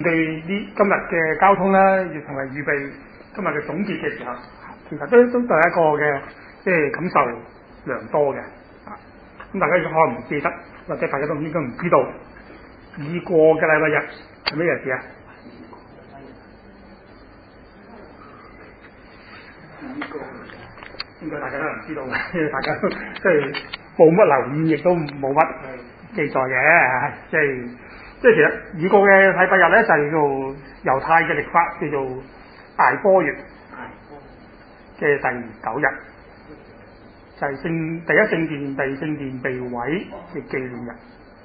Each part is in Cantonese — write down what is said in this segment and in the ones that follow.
對今日嘅交通啦，要同埋預備今日嘅總結嘅時候，其實都係一個嘅即係感受良多嘅。咁大家可能唔記得，或者大家都應該唔知道，已過嘅禮拜日係咩日子啊？應該大家都唔知道嘅，大家都即係冇乜留意，亦都冇乜記載嘅。即係其實已過嘅禮拜日咧，就係叫做猶太嘅曆法叫做大波月嘅第9日，就係第一聖殿、第二聖殿被毀嘅紀念日。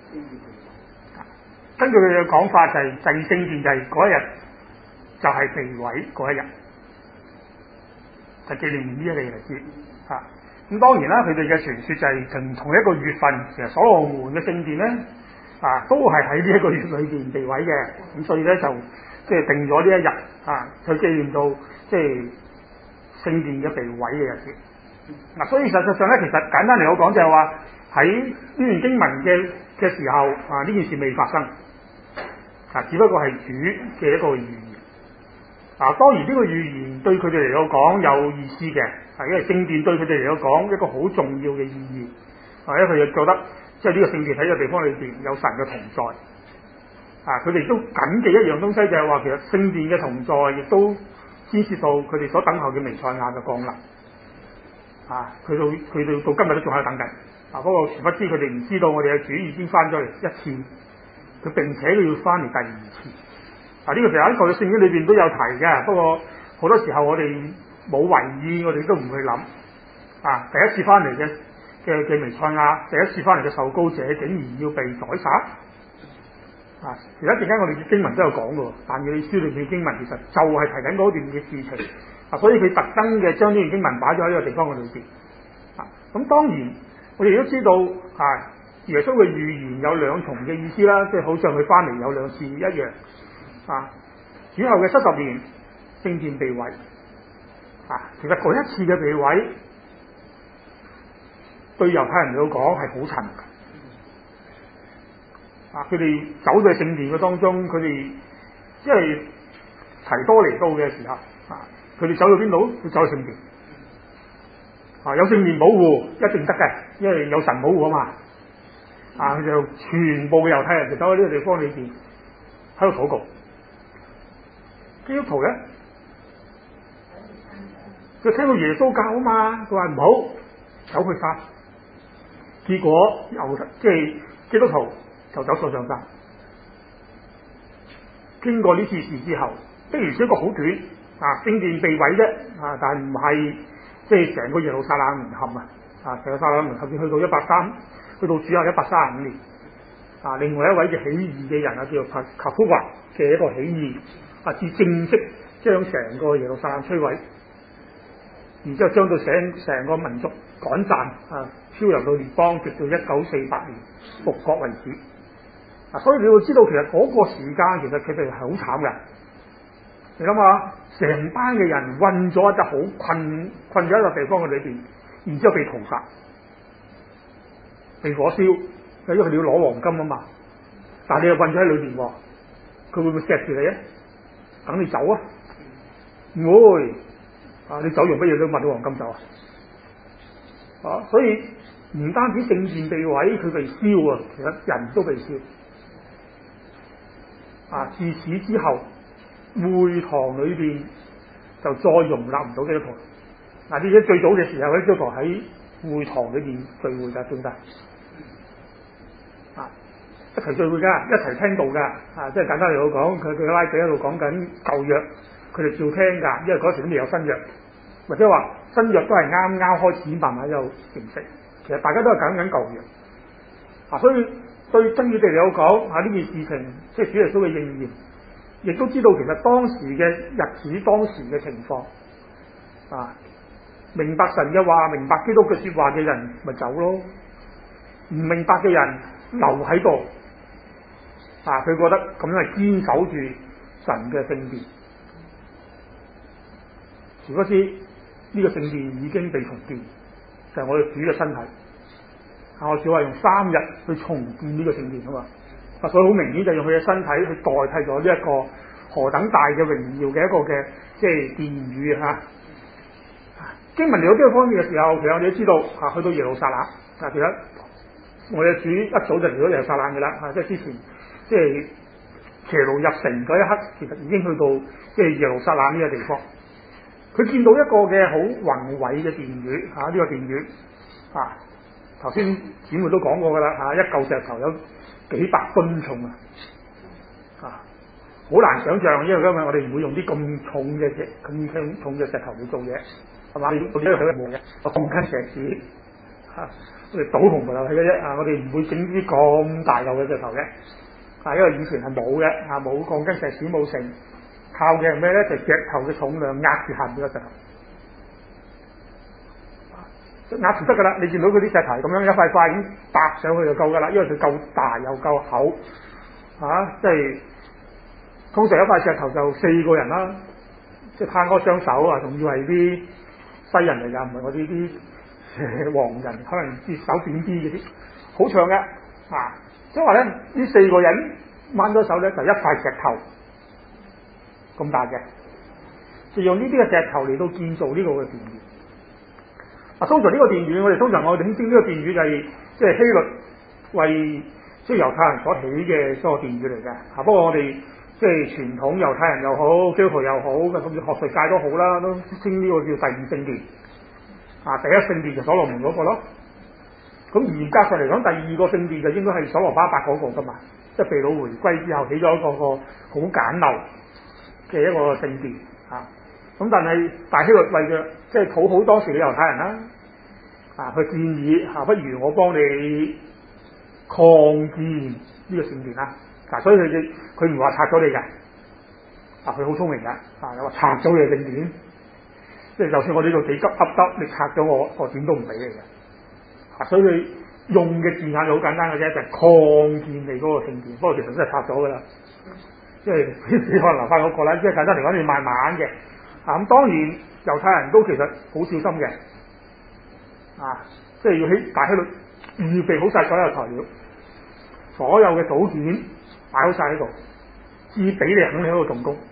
根據佢嘅講法，就係第二聖殿就係嗰一日，就係被毀嗰一日，就紀念呢一個日子。咁當然啦，佢哋嘅傳說就係同一個月份，其實所羅門嘅聖殿咧都係喺呢一個月裏邊被毀嘅。咁所以咧就即係定咗呢一日去紀念到即係聖殿嘅被毀嘅日子。所以實際上咧，其實簡單嚟講就係話喺呢段經文嘅時候呢件事未發生只不過係主嘅一個預言。當然呢個預言對佢哋嚟講有意思嘅，因為聖殿對佢哋嚟講一個好重要嘅意義，因為佢哋覺得即係呢個聖殿喺呢個地方裏邊有神嘅同在。佢哋都緊記一樣東西，就係話其實聖殿嘅同在亦都牽涉到佢哋所等候嘅彌賽亞嘅降臨。佢到今日都仲喺度等緊。不過殊不知佢哋唔知道我哋嘅主已經翻咗嚟一次，佢並且佢要翻嚟第二次。呢個其實喺舊約聖經裏邊都有提嘅，不過好多時候我哋冇為意，我哋都唔去諗。第一次翻嚟嘅彌賽亞，第一次翻嚟嘅受膏者，竟然要被宰殺。其實一陣間我哋嘅經文都有講嘅，但以理書裏邊嘅經文其實就係提緊嗰段嘅事情。所以佢特登嘅將呢段經文擺咗喺呢個地方嘅裏邊。咁當然我哋都知道耶穌嘅預言有兩重嘅意思啦，即係好似佢翻嚟有兩次一樣。主後嘅70年聖殿被毀。其實嗰一次嘅被毀對猶太人嚟講係好沉嘅。佢哋走在聖殿嘅當中，佢哋即係提多尼到嘅時候，佢哋走到邊度？佢走去聖殿。有聖殿保護一定得嘅，因為有神保護啊嘛。佢就全部嘅猶太人就走喺呢個地方裏邊喺度禱告。基督徒咧，佢聽到耶穌教啊嘛，佢話唔好走去殺，結果即係基督徒就走上山。經過呢次事之後，的而且確好短，聖殿被毀啫，但係唔係即係成個耶路撒冷淪陷成個耶路撒冷淪陷去到主後135年。另外一位嘅起義嘅人叫做卡夫華嘅一個起義。至正式將成個耶路撒冷摧毀，然之後將到成個民族趕散漂流到列邦，直到1948年復國為止。所以你會知道其實嗰個時間其實佢哋係好慘嘅。你諗下，成班嘅人困咗一隻好困咗一個地方嘅裏邊，然之後被屠殺、被火燒，因為佢哋要攞黃金啊嘛。但係你又困咗喺裏邊，佢會唔會錫住你啊？等你走啊？唔會。你走用乜嘢都問到黃金走所以唔單止聖殿被毀，佢被燒其實人都被燒。自此之後，會堂裏邊就再容納唔到基督徒。而且最早嘅時候，基督徒喺會堂裏邊聚會㗎，記得一齊聚會㗎，一齊聽道㗎。即係簡單嚟講，佢拉比喺度講緊舊約，佢哋照聽㗎，因為嗰時都未有新約，或者話新約都係啱啱開始慢慢有形成。其實大家都係講緊舊約。所以對真佢哋嚟講呢件事情，即係主耶穌嘅應驗，亦都知道其實當時嘅日子、當時嘅情況明白神嘅話、明白基督嘅説話嘅人咪走咯，唔明白嘅人留喺度。佢覺得咁樣係堅守住神嘅聖殿，殊不知呢個聖殿已經被重建，就係我哋主嘅身體。我只話用3日去重建呢個聖殿啊嘛。 所以好明顯就用佢嘅身體去代替咗呢一個何等大嘅榮耀嘅一個嘅即係殿宇嚇。經文嚟到呢個方面嘅時候，其實我哋都知道去到耶路撒冷其實我哋主一早就嚟到耶路撒冷嘅啦即係之前即係騎驢入城嗰一刻，其實已經去到即係耶路撒冷呢個地方。佢見到一個嘅好宏偉嘅殿宇呢個殿宇頭先姊妹都講過㗎啦一嚿石頭有幾百噸重好難想像，因為今日我哋唔會用啲咁重嘅石頭去做嘢，係嘛？你做呢個佢冇嘅，鋼筋石屎我哋倒紅埋落去嘅啫我哋唔會整啲咁大嚿嘅石頭嘅因為以前係冇嘅冇鋼筋石屎冇成，靠嘅係咩咧？就係石頭嘅重量壓住下面個石頭。壓住得噶啦，你見到嗰啲石頭咁樣一塊塊咁搭上去就夠噶啦，因為佢夠大又夠厚即係通常一塊石頭就4個人啦，即係攤開雙手仲要係啲西人嚟㗎，唔係我哋啲黃人，可能隻手短啲嗰啲，好長嘅即係話咧，呢4個人掹咗手咧就一塊石頭咁大嘅，就用呢啲嘅石頭嚟到建造呢個嘅殿宇。通常呢個殿宇，我哋稱呢個殿宇就係即係希律為即係猶太人所起嘅嗰個殿宇嚟嘅。不過我哋即係傳統猶太人又好，基督徒又好，甚至學術界都好啦，都稱呢個叫第二聖殿。第一聖殿就所羅門嗰個咯。咁嚴格上嚟講，第二個聖殿就應該係所羅巴伯嗰個噶嘛，即係被擄回歸之後起咗一個好簡陋嘅一個聖殿咁但係大希律為咗即係討好當時嘅猶太人啦，佢建議不如我幫你擴建呢個聖殿啦。所以佢唔話拆咗你㗎，佢好聰明㗎，又話拆咗你嘅聖殿，即係就算我呢度幾急噏得，你拆咗我點都唔俾你嘅。所以佢用嘅字眼就好簡單嘅啫，就係擴建你嗰個聖殿。不過其實真係拆咗㗎啦，即係你可能留翻嗰個啦。即係簡單嚟講，你慢慢嘅。咁當然猶太人都其實好小心嘅，即係要喺大希律預備好晒所有材料，所有嘅組件擺好晒喺度，至俾你肯喺度動工，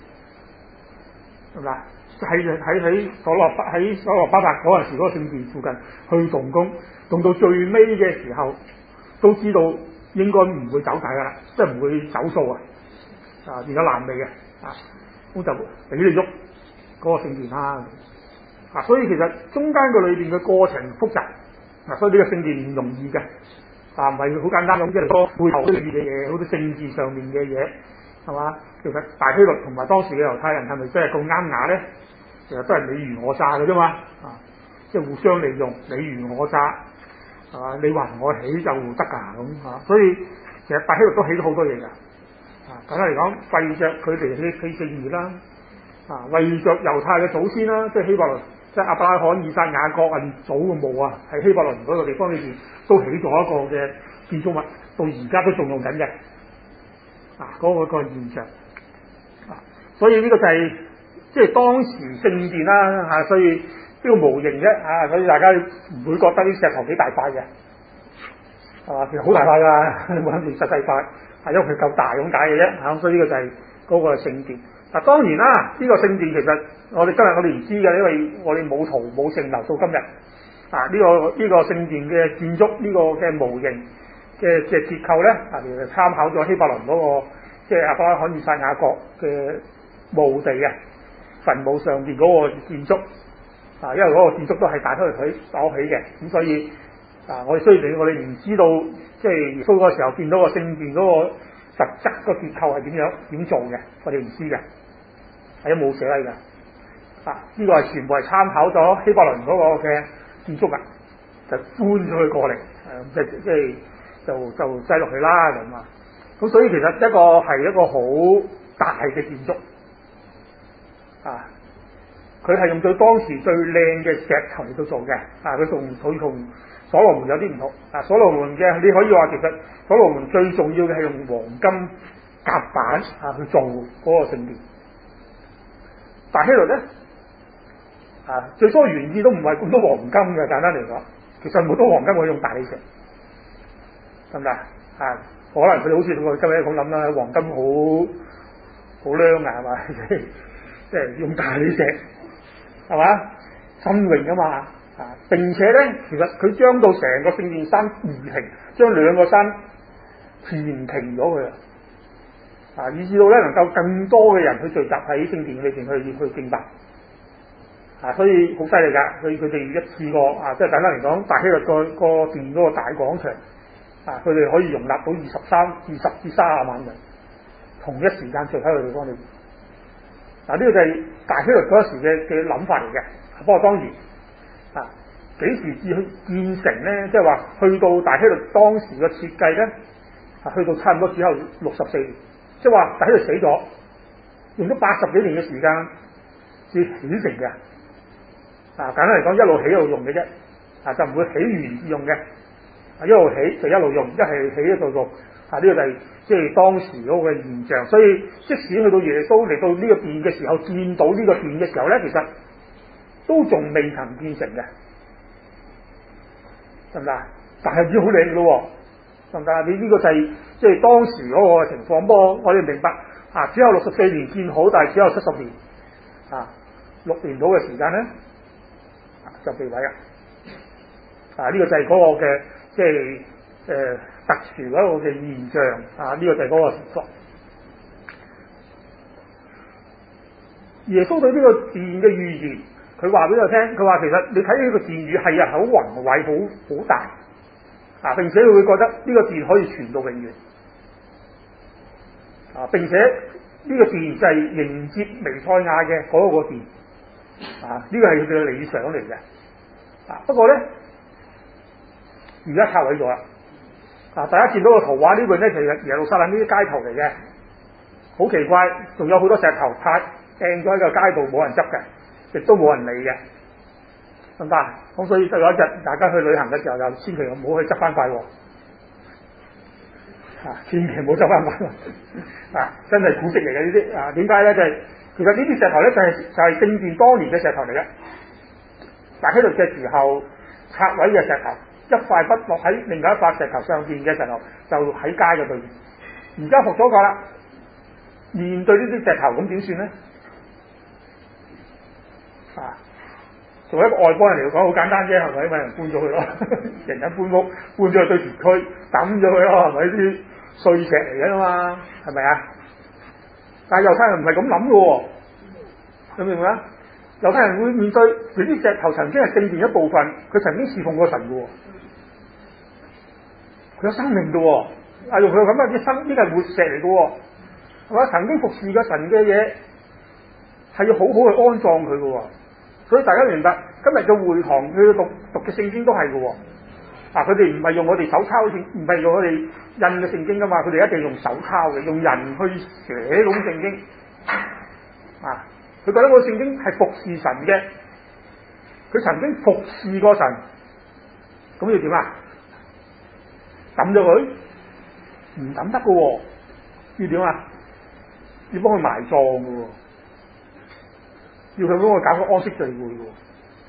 係咪？喺所羅巴伯嗰陣時嗰個聖殿附近去動工，動到最尾嘅時候都知道應該唔會走晒㗎啦，即係唔會走數變咗爛尾嘅咁就俾你喐嗰個聖殿啦所以其實中間個裏邊嘅過程複雜所以呢個聖殿唔容易嘅唔係好簡單咁，即係多背後都要嘅嘢，好多政治上面嘅嘢係嘛？其實大希律同埋當時嘅猶太人係咪真係咁啱牙咧？其實都係你虞我詐嘅啫嘛即係互相利用，你虞我詐係嘛？你還我起就得㗎咁所以其實大希律都起咗好多嘢㗎簡單嚟講，為着佢哋起聖殿啦為着猶太嘅祖先啦，即係希伯倫，即係亞伯拉罕、以撒、雅各列祖嘅墓喺希伯倫嗰個地方裏邊都起咗一個嘅建築物，到而家都仲用緊嘅嗰個現象所以呢個就係即係當時聖殿啦所以呢個模型啫所以大家唔會覺得啲石頭幾大塊嘅其實好大塊㗎，冇諗住細塊因為佢夠大咁解嘅啫所以呢個就係嗰個聖殿。當然啦，呢個聖殿其實我哋今日我哋唔知嘅，因為我哋冇圖冇證留到今日呢個聖殿嘅建築呢個嘅模型嘅結構咧其實參考咗希伯倫嗰個即係亞伯拉罕、以撒、雅各嘅墓地墳墓上邊嗰個建築因為嗰個建築都係大希律佢所起嘅，咁所以我哋雖然我哋唔知道即係耶穌嗰個時候見到個聖殿嗰個實質個結構係點做嘅，我哋唔知嘅，係冇寫喺㗎。呢個係全部係參考咗希伯倫嗰個嘅建築物，就搬咗佢過嚟，就擠落去啦咁咁所以其實係一個好大嘅建築佢係用咗當時最靚嘅石頭嚟到做嘅佢同所羅門有啲唔同所羅門嘅你可以話其實所羅門最重要嘅係用黃金夾板去做嗰個聖殿，大希律咧最初原意都唔係咁多黃金嘅，簡單嚟講，其實冇多黃金，我用大理石得唔得？ 啊，可能佢哋好似我哋今日咁諗啦，黃金好靚啊，係嘛？即係用大石係嘛？新穎啊嘛啊！並且咧，其實佢將到成個聖殿山移平，將兩個山填平咗佢啊，以至到咧能夠更多嘅人去聚集喺聖殿裏邊去敬拜啊，所以好犀利㗎！佢哋一次過啊，即係簡單嚟講，大希律個殿嗰個大廣場啊，佢哋可以容納到20至30萬人同一時間聚喺個地方裏邊。嗱，呢個就係大希律嗰時嘅諗法嚟嘅。不過當然啊，幾時至去建成咧？即係話去到大希律當時嘅設計咧，啊，去到差唔多之後64年，即係話大希律死咗，用咗80幾年嘅時間至起成嘅。啊，簡單嚟講，一路起一路用嘅啫，啊，就唔會起完至用嘅，啊，一路起就一路用，一係起一路用。啊，呢個就係即係當時嗰個現象。所以即使去到耶穌嚟到呢個殿嘅時候，見到呢個殿嘅時候咧，其實都仲未曾建成嘅，得唔得？但係已經好靚嘅咯，得唔得？你呢個就係即係當時嗰個情況。不過我哋明白啊，只有64年建好，但係只有70年啊，6年到嘅時間咧，就被毀啦。啊，呢個就係嗰個嘅即係特殊嗰個嘅現象啊，呢個就係嗰個情況。耶穌對呢個殿嘅預言，佢話俾我聽，佢話其實你睇呢個殿宇係好宏偉、好大啊，並且佢會覺得呢個殿可以傳到永遠啊，並且呢個殿就係迎接彌賽亞嘅嗰個殿啊，呢個係佢哋嘅理想嚟嘅啊。不過咧，而家拆毀咗啦啊！大家見到個圖畫呢邊咧，其實耶路撒冷呢啲街頭嚟嘅，好奇怪，仲有好多石頭塊掟咗喺個街道，冇人執嘅，亦都冇人理嘅，得唔得？咁所以就有一日大家去旅行嘅時候，就千祈唔好去執翻塊喎，千祈唔好執翻塊啊！真係古蹟嚟嘅呢啲啊！點解咧？就係其實呢啲石頭咧，就係聖殿當年嘅石頭嚟嘅，但喺度嘅時候拆毀嘅石頭。一塊不落喺另外一塊石頭上邊嘅石頭，就喺街嘅對面。而家復咗個啦，面對呢啲石頭咁點算咧？啊，作為一個外邦人嚟講，好簡單啫，係咪？揾人搬咗佢咯，人搬屋搬咗去對田區，抌咗佢咯，係咪？啲碎石嚟嘅嘛，係咪啊？但係猶太人唔係咁諗嘅喎，你明唔明啊？猶太人會面對呢啲石頭曾經係聖殿一部分，佢曾經侍奉過神嘅喎。佢有生命嘅喎，啊用佢咁啊啲生，呢個係活石嚟嘅喎，係嘛？曾經服侍過神嘅嘢，係要好好去安葬佢嘅喎。所以大家明白，今日嘅會堂佢讀嘅聖經都係嘅喎。啊，佢哋唔係用我哋手抄聖，唔係用我哋印嘅聖經噶嘛，佢哋一定用手抄嘅，用人去寫嗰種聖經。啊，佢覺得個聖經係服侍神嘅，佢曾經服侍過神，咁要點啊？抌咗佢，唔抌得嘅喎，要點啊？要幫佢埋葬嘅喎，要佢幫佢搞個安息聚會嘅喎。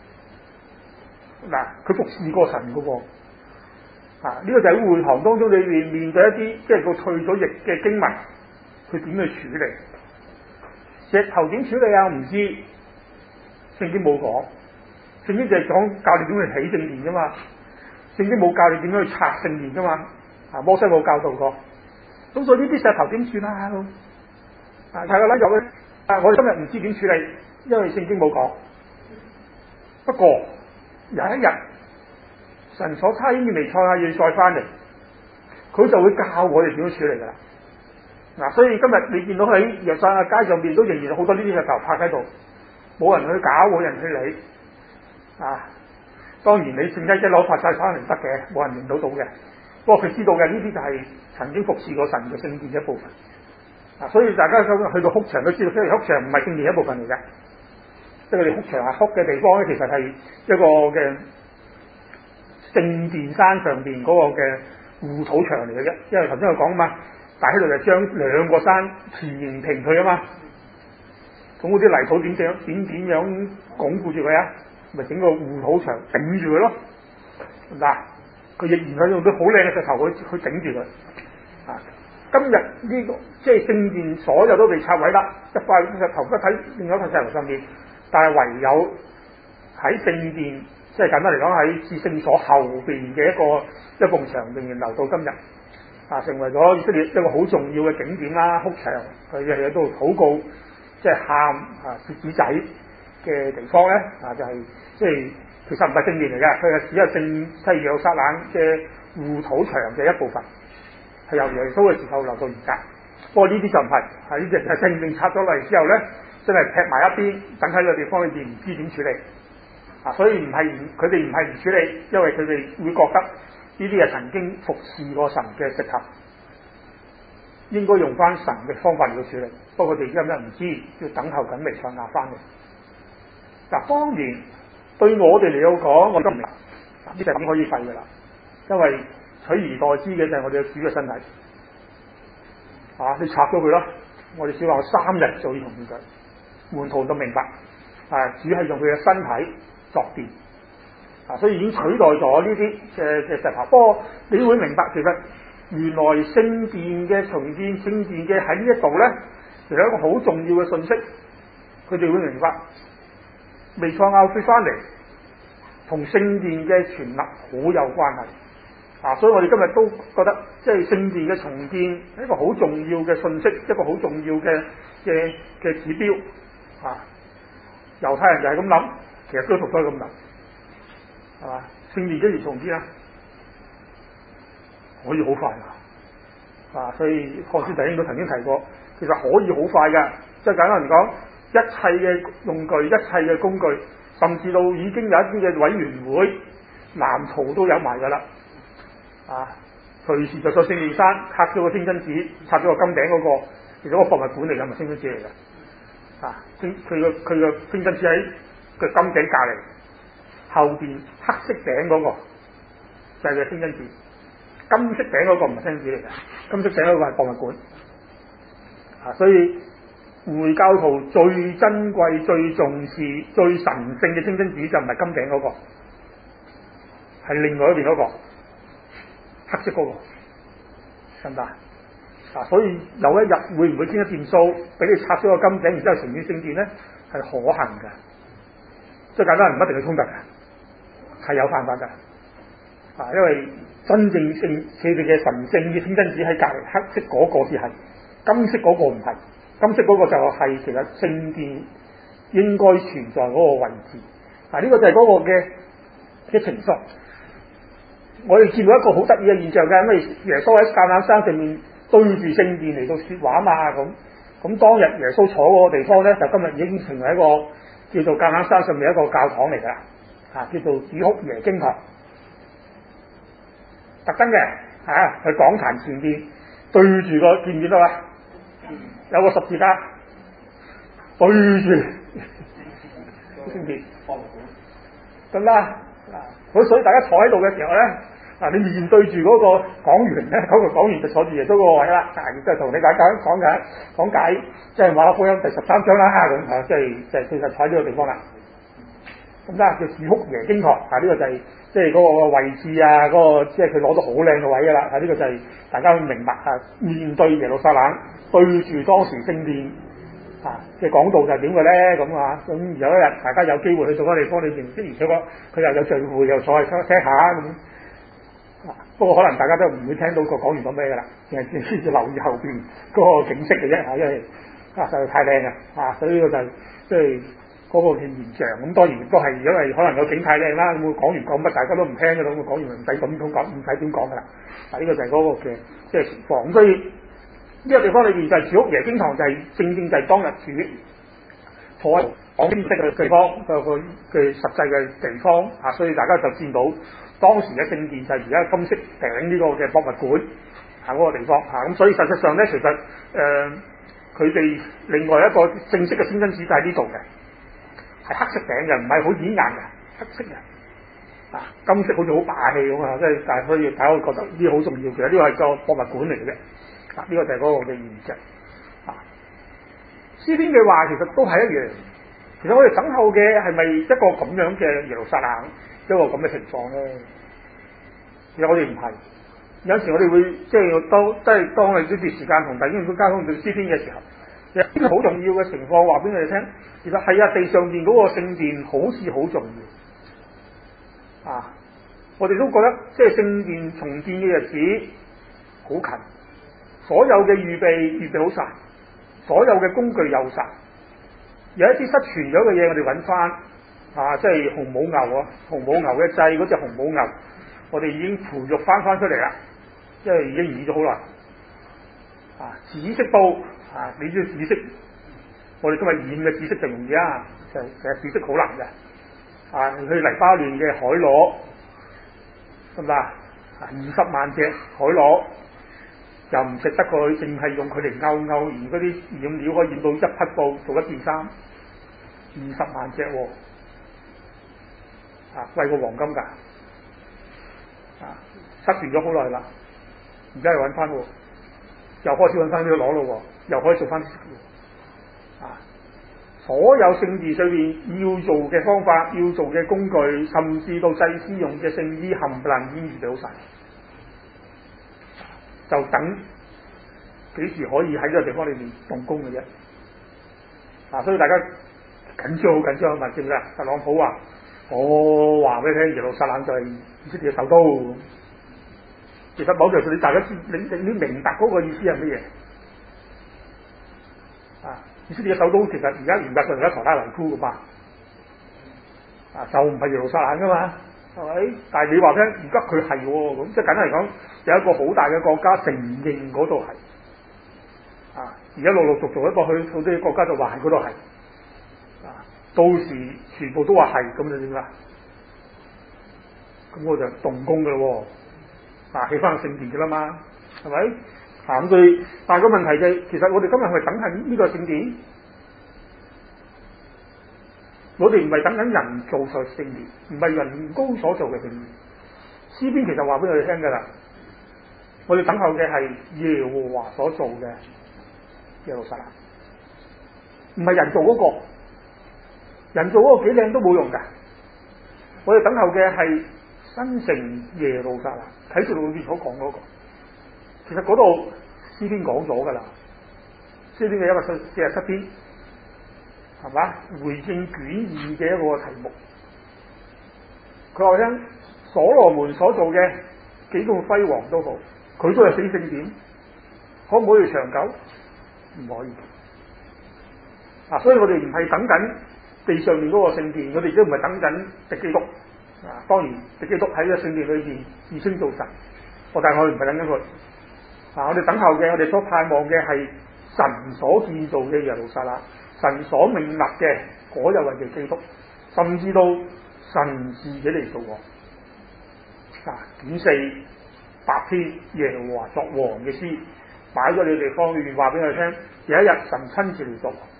嗱，佢服侍過神嘅喎，啊，呢個就喺會堂當中裏面對一啲即係佢退咗役嘅經文，佢點去處理？石頭點處理啊？唔知，聖經冇講，聖經就係講教你點去起聖殿啫嘛。聖經冇教你點樣去拆聖殿噶嘛，啊摩西冇教導過，咁所以呢啲石頭點算啊？啊大家諗入去，啊我哋今日唔知點處理，因為聖經冇講。不過有一日神所差遣嘅彌賽亞要再翻嚟，佢就會教我哋點樣處理噶啦。嗱，所以今日你見到喺約旦亞街上邊都仍然有好多呢啲石頭拍喺度，冇人去搞，冇人去理，啊。當然你剩低一樓拍晒翻嚟得嘅，冇人認到嘅。不過佢知道嘅呢啲就係曾經服侍過神嘅聖殿一部分。啊，所以大家去到哭牆都知道，因為哭牆唔係聖殿一部分嚟嘅，即係佢哋哭牆哭嘅地方咧，其實係一個嘅聖殿山上邊嗰個嘅護土牆嚟嘅啫。因為頭先我講啊嘛，大希律就將兩個山填平佢啊嘛，咁嗰啲泥土點樣鞏固住佢啊？咪整個護土牆頂住佢咯，嗱，佢仍然係用啲好靚嘅石頭去頂住佢， 今日呢個即係聖殿所有都被拆毀啦，一塊石頭骨喺另一塊石頭上面，但係唯有喺聖殿，即係簡單嚟講喺至聖所後邊嘅一埲牆仍然留到今日，成為咗以色列一個好重要嘅景點啦，哭牆佢日日喺度禱告，即係喊折子仔嘅地方咧，就係即係其實唔係聖殿嚟嘅，佢係只係聖西耶路撒冷嘅護土牆嘅一部分。係由耶穌嘅時候留到而家，不過呢啲就唔係，係呢啲係正正拆咗落嚟之後咧，真係劈埋一邊，等喺個地方裏邊唔知點處理，所以唔係佢哋唔係唔處理，因為佢哋會覺得呢啲係曾經服侍過神嘅石頭，應該用翻神嘅方法嚟去處理，不過佢哋而家唔知，要等候緊彌賽亞翻嚟。當然對我哋嚟講，我都唔明，呢啲咁可以廢噶啦，因為取而代之嘅就係我哋嘅主嘅身體，你拆咗佢啦，我哋只話3日就要同佢，門徒都明白，主係用佢嘅身體作殿，所以已經取代咗呢啲嘅石頭。不過你會明白，其實原來聖殿嘅重建，聖殿嘅喺呢一度咧，其實一個好重要嘅信息，佢哋會明白，彌賽亞會翻嚟，同聖殿嘅存立好有關係。所以我哋今日都覺得，即係聖殿嘅重建係一個好重要嘅信息，一個好重要嘅指標。猶太人就係咁諗，其實基督徒都係咁諗，係嘛？聖殿幾時重建啊？可以好快㗎，所以何師弟兄都曾經提過，其實可以好快㗎。即係簡單嚟講，一切嘅用具、一切嘅工具，甚至到已經有一啲嘅委員會藍圖都有埋㗎啦。隨時就在聖殿山拆咗個清真寺，拆咗個金頂嗰個，其實個博物館嚟㗎，唔係清真寺嚟㗎。佢個清真寺喺個金頂隔離，後邊黑色頂嗰個就係個清真寺，金色頂嗰個唔係清真寺嚟嘅，金色頂嗰個係博物館。所以回教徒最珍貴、最重視、最神聖嘅清真寺就唔係金頂嗰個，係另外一邊嗰個。黑色嗰個，得唔得？所以有一日會唔會傾得掂數，俾你拆咗個金頂，然之後重建聖殿咧，係可行嘅。即係簡單，唔一定係衝突嘅，係有辦法嘅。因為真正佢哋嘅神聖嘅清真寺喺隔離，黑色嗰個先係，金色嗰個唔係。金色嗰個就係其實聖殿應該存在嗰個位置。呢個就係嗰個嘅情況。我哋見到一個好得意嘅現象嘅，因為耶穌喺橄欖山上面對住聖殿嚟到說話嘛，咁當日耶穌坐嗰個地方咧，就今日已經成為一個叫做橄欖山上面一個教堂嚟噶啦，叫做主哭耶經堂，特登嘅，喺講壇前邊對住個見唔見到啊？有個十字架對住聖殿，咁啦。所以大家坐喺度嘅時候咧，你面對住嗰個講員咧，嗰個講員就坐住耶穌嗰個位啦，然之後同你講解，即係馬可福音第13章啦，咁即係其實坐喺呢個地方啦。咁叫主哭耶經堂，呢個就係即係嗰個位置啊，嗰個即係佢攞到好靚嘅位噶啦。呢個就係大家會明白面對耶路撒冷，對住當時聖殿。嘅講道就係點嘅咧？咁有一日大家有機會去到嗰個地方裏邊，而且佢又有聚會，又坐嚟聽下咁。不過可能大家都唔會聽到個講完講咩噶啦，淨係先至留意後邊嗰個景色嘅啫，因為實在太靚啊！所以呢個就係即係嗰個嘅現象。咁當然都係因為可能個景太靚啦，咁講完講乜大家都唔聽嘅啦，咁講完唔使咁講，唔使點講噶啦。呢個就係嗰個嘅即係情況。所以呢個地方裏邊就係主哭耶經堂，就係正正就係當日主坐喺講經嘅地方，嘅實際嘅地方。所以大家就見到當時嘅聖殿就係而家金色頂呢個嘅博物館嗰個地方。咁所以實際上咧，其實佢哋另外一個正式嘅清真寺就喺呢度嘅，係黑色頂嘅，唔係好顯眼嘅，黑色嘅。金色好似好霸氣咁啊！即係但係所以大家會覺得呢啲好重要，其實呢個係個博物館嚟嘅啫。呢個就係嗰個嘅現象。詩篇嘅話其實都係一樣。其實我哋等候嘅係咪一個咁樣嘅耶路撒冷一個咁嘅情況咧？其實我哋唔係， 有時我哋會即係當我哋呢段時間同弟兄姊妹交通到詩篇嘅時候，有啲好重要嘅情況話俾我哋聽。其實係啊，地上邊嗰個聖殿好似好重要啊！我哋都覺得即係聖殿重建嘅日子好近，所有嘅預備好晒，所有嘅工具有晒，有一啲失傳咗嘅嘢我哋揾翻啊！即係紅母牛啊，紅母牛嘅祭嗰隻紅母牛，我哋已經培育翻出嚟啦，因為已經預咗好耐啊！紫色布啊，你知道紫色。我哋今日染嘅紫色就容易啊，其實紫色好難嘅，啊去黎巴嫩嘅海螺，得唔得啊？20萬隻海螺又唔食得佢，淨係用佢嚟勾，而嗰啲染料可以染到一匹布做一件衫，20萬隻喎，啊貴過黃金㗎，啊失傳咗好耐啦，而家又揾翻喎，又開始揾翻呢個螺咯，又可以做翻。啊！所有聖殿上面要做嘅方法、要做嘅工具，甚至到祭司用嘅聖衣冚唪唥已經預備好晒，就等幾時可以喺呢個地方裏面動工嘅啫。啊！所以大家緊張好緊張啊！知唔知啊？特朗普話：我話俾你聽，耶路撒冷就係以色列嘅首都。其實某程度你大家知，你明白嗰個意思係乜嘢？啊！以色列嘅首都其實而家嚴格上而家陀拉維夫噶嘛，啊就唔係耶路撒冷噶嘛，係咪？但係你話聽，而家佢係咁，即係簡單嚟講，有一個好大嘅國家承認嗰度係，啊而家陸陸續續一個去好多國家就話係嗰度係，啊到時全部都話係咁就點啦？咁我就動工噶咯，起翻個聖殿噶啦嘛，係咪？咁所以，但係個問題就係，其實我哋今日係咪等緊呢個聖殿？我哋唔係等緊人做嘅聖殿，唔係人工所做嘅聖殿。詩篇其實話俾我哋聽噶啦，我哋等候嘅係耶和華所做嘅耶路撒冷，唔係人做嗰個，人做嗰個幾靚都冇用噶。我哋等候嘅係新城耶路撒冷，睇住裏面所講嗰個。其實嗰度詩篇講咗噶啦，詩篇嘅147篇，係嘛？回應卷2嘅一個題目。佢話聽所羅門所做嘅幾咁輝煌都好，佢都係死聖殿，可唔可以長久？唔可以。啊，所以我哋唔係等緊地上面嗰個聖殿，我哋都唔係等緊敵基督。啊，當然敵基督喺個聖殿裏邊自稱做神，但係我哋唔係等緊佢。我哋等候嘅，我哋所盼望嘅係神所建造嘅耶路撒冷，神所命立嘅嗰一位嘅基督，甚至到神自己嚟做王。卷4白篇耶和華作王嘅詩，擺咗你地方裏面話俾我哋聽，有一日神親自嚟做王。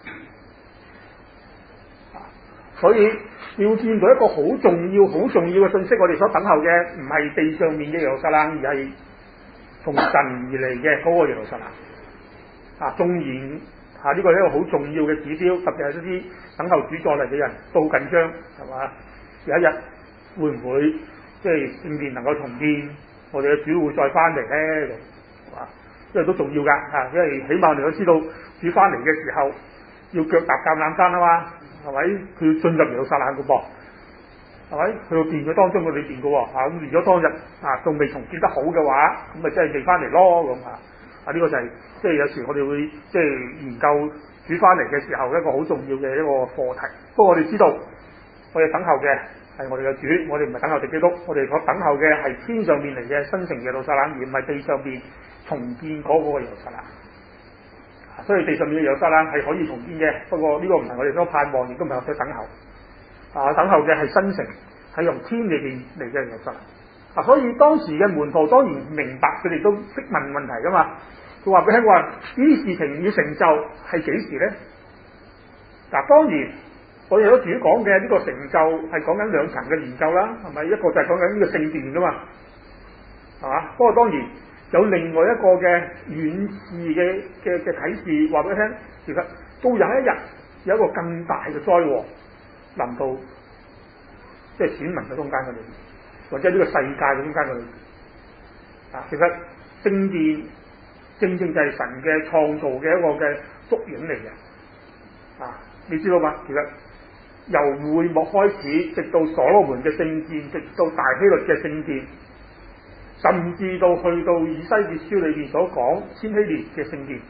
所以要見到一個好重要嘅信息，我哋所等候嘅唔係地上面嘅耶路撒冷，而係從神而嚟嘅嗰個耶路撒冷。縱然呢個係一個好重要嘅指標，特別係一啲等候主再嚟嘅人都好緊張，係嘛？有一日會唔會即係聖殿能夠重建，我哋嘅主會再翻嚟咧？係嘛？因為都重要噶，因為起碼我哋都知道主翻嚟嘅時候要腳踏橄欖山啊嘛，係咪？佢要進入耶路撒冷嘅噃，係咪？去到殿嘅當中嘅裏邊嘅喎，咁如果當日仲未重建得好嘅話，咁咪真係未翻嚟咯咁呢個就係即係有時我哋會即係研究主翻嚟嘅時候一個好重要嘅一個課題。不過我哋知道，我哋等候嘅係我哋嘅主，我哋唔係等候敵基督，我哋所等候嘅係天上面嚟嘅新城耶路撒冷，而唔係地上邊重建嗰個耶路撒冷。所以地上面嘅耶路撒冷係可以重建嘅，不過呢個唔係我哋所盼望，亦都唔係我哋所等候。等候嘅係新城，係用天裏邊嚟嘅耶路撒冷。所以當時嘅門徒當然明白，佢哋都識問問題噶嘛。佢話俾你聽話，呢啲事情要成就係幾時咧？當然我哋有主講嘅呢個成就係講緊兩層嘅研究啦，係咪？一個就係講緊呢個聖殿噶嘛，係嘛？不過當然有另外一個嘅遠視嘅啟示話俾你聽，其實都有一日有一個更大嘅災禍臨到，即係選民嘅中間嗰度，或者呢個世界嘅中間嗰度。 其實聖殿正正就係神嘅創造嘅一個嘅縮影嚟嘅。你知道嘛？其實由會幕開始，直到所羅門嘅聖殿，直到大希律嘅聖殿，甚至到去到以西結書裏邊所講千禧年嘅聖殿，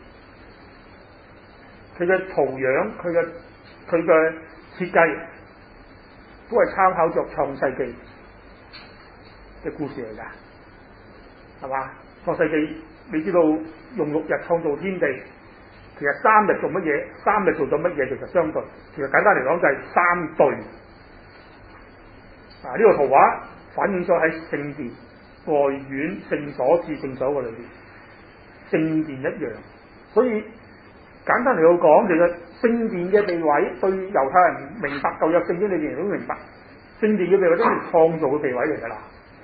佢嘅圖樣，佢嘅設計，都係參考着創世記嘅故事嚟㗎，係嘛？創世記你知道用6日創造天地，其實3日做乜嘢？3日做咗乜嘢？其實相對，其實簡單嚟講就係3對。呢個圖畫反映咗喺聖殿、外院、聖所、至聖所嗰裏邊，聖殿一樣。所以簡單嚟講，其實聖殿嘅地位對猶太人明白舊約聖經裏邊人都明白，聖殿嘅地位都係創造嘅地位嚟㗎啦，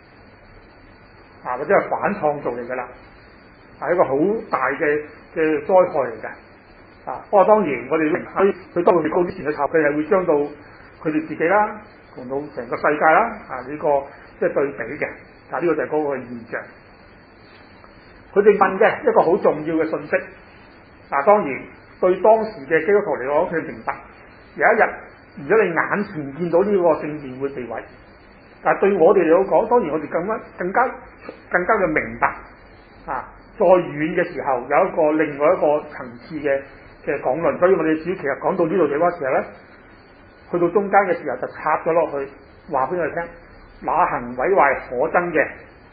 或者係反創造嚟㗎啦，係一個好大嘅災害嚟嘅。不過當然我哋佢當佢高之前嘅插，佢係會將到佢哋自己啦，同到成個世界啦，呢個即係對比嘅。呢個就係嗰個現象。佢哋問嘅一個好重要嘅信息。當然對當時嘅基督徒嚟講，佢明白有一日如果你眼前見到呢個聖殿會被毀，但係對我哋嚟講，當然我哋更加嘅明白。再遠嘅時候有另外一個層次嘅講論，所以我哋主其實講到呢度地方時候咧，去到中間嘅時候就插咗落去，話俾我哋聽，那行毀壞可憎嘅，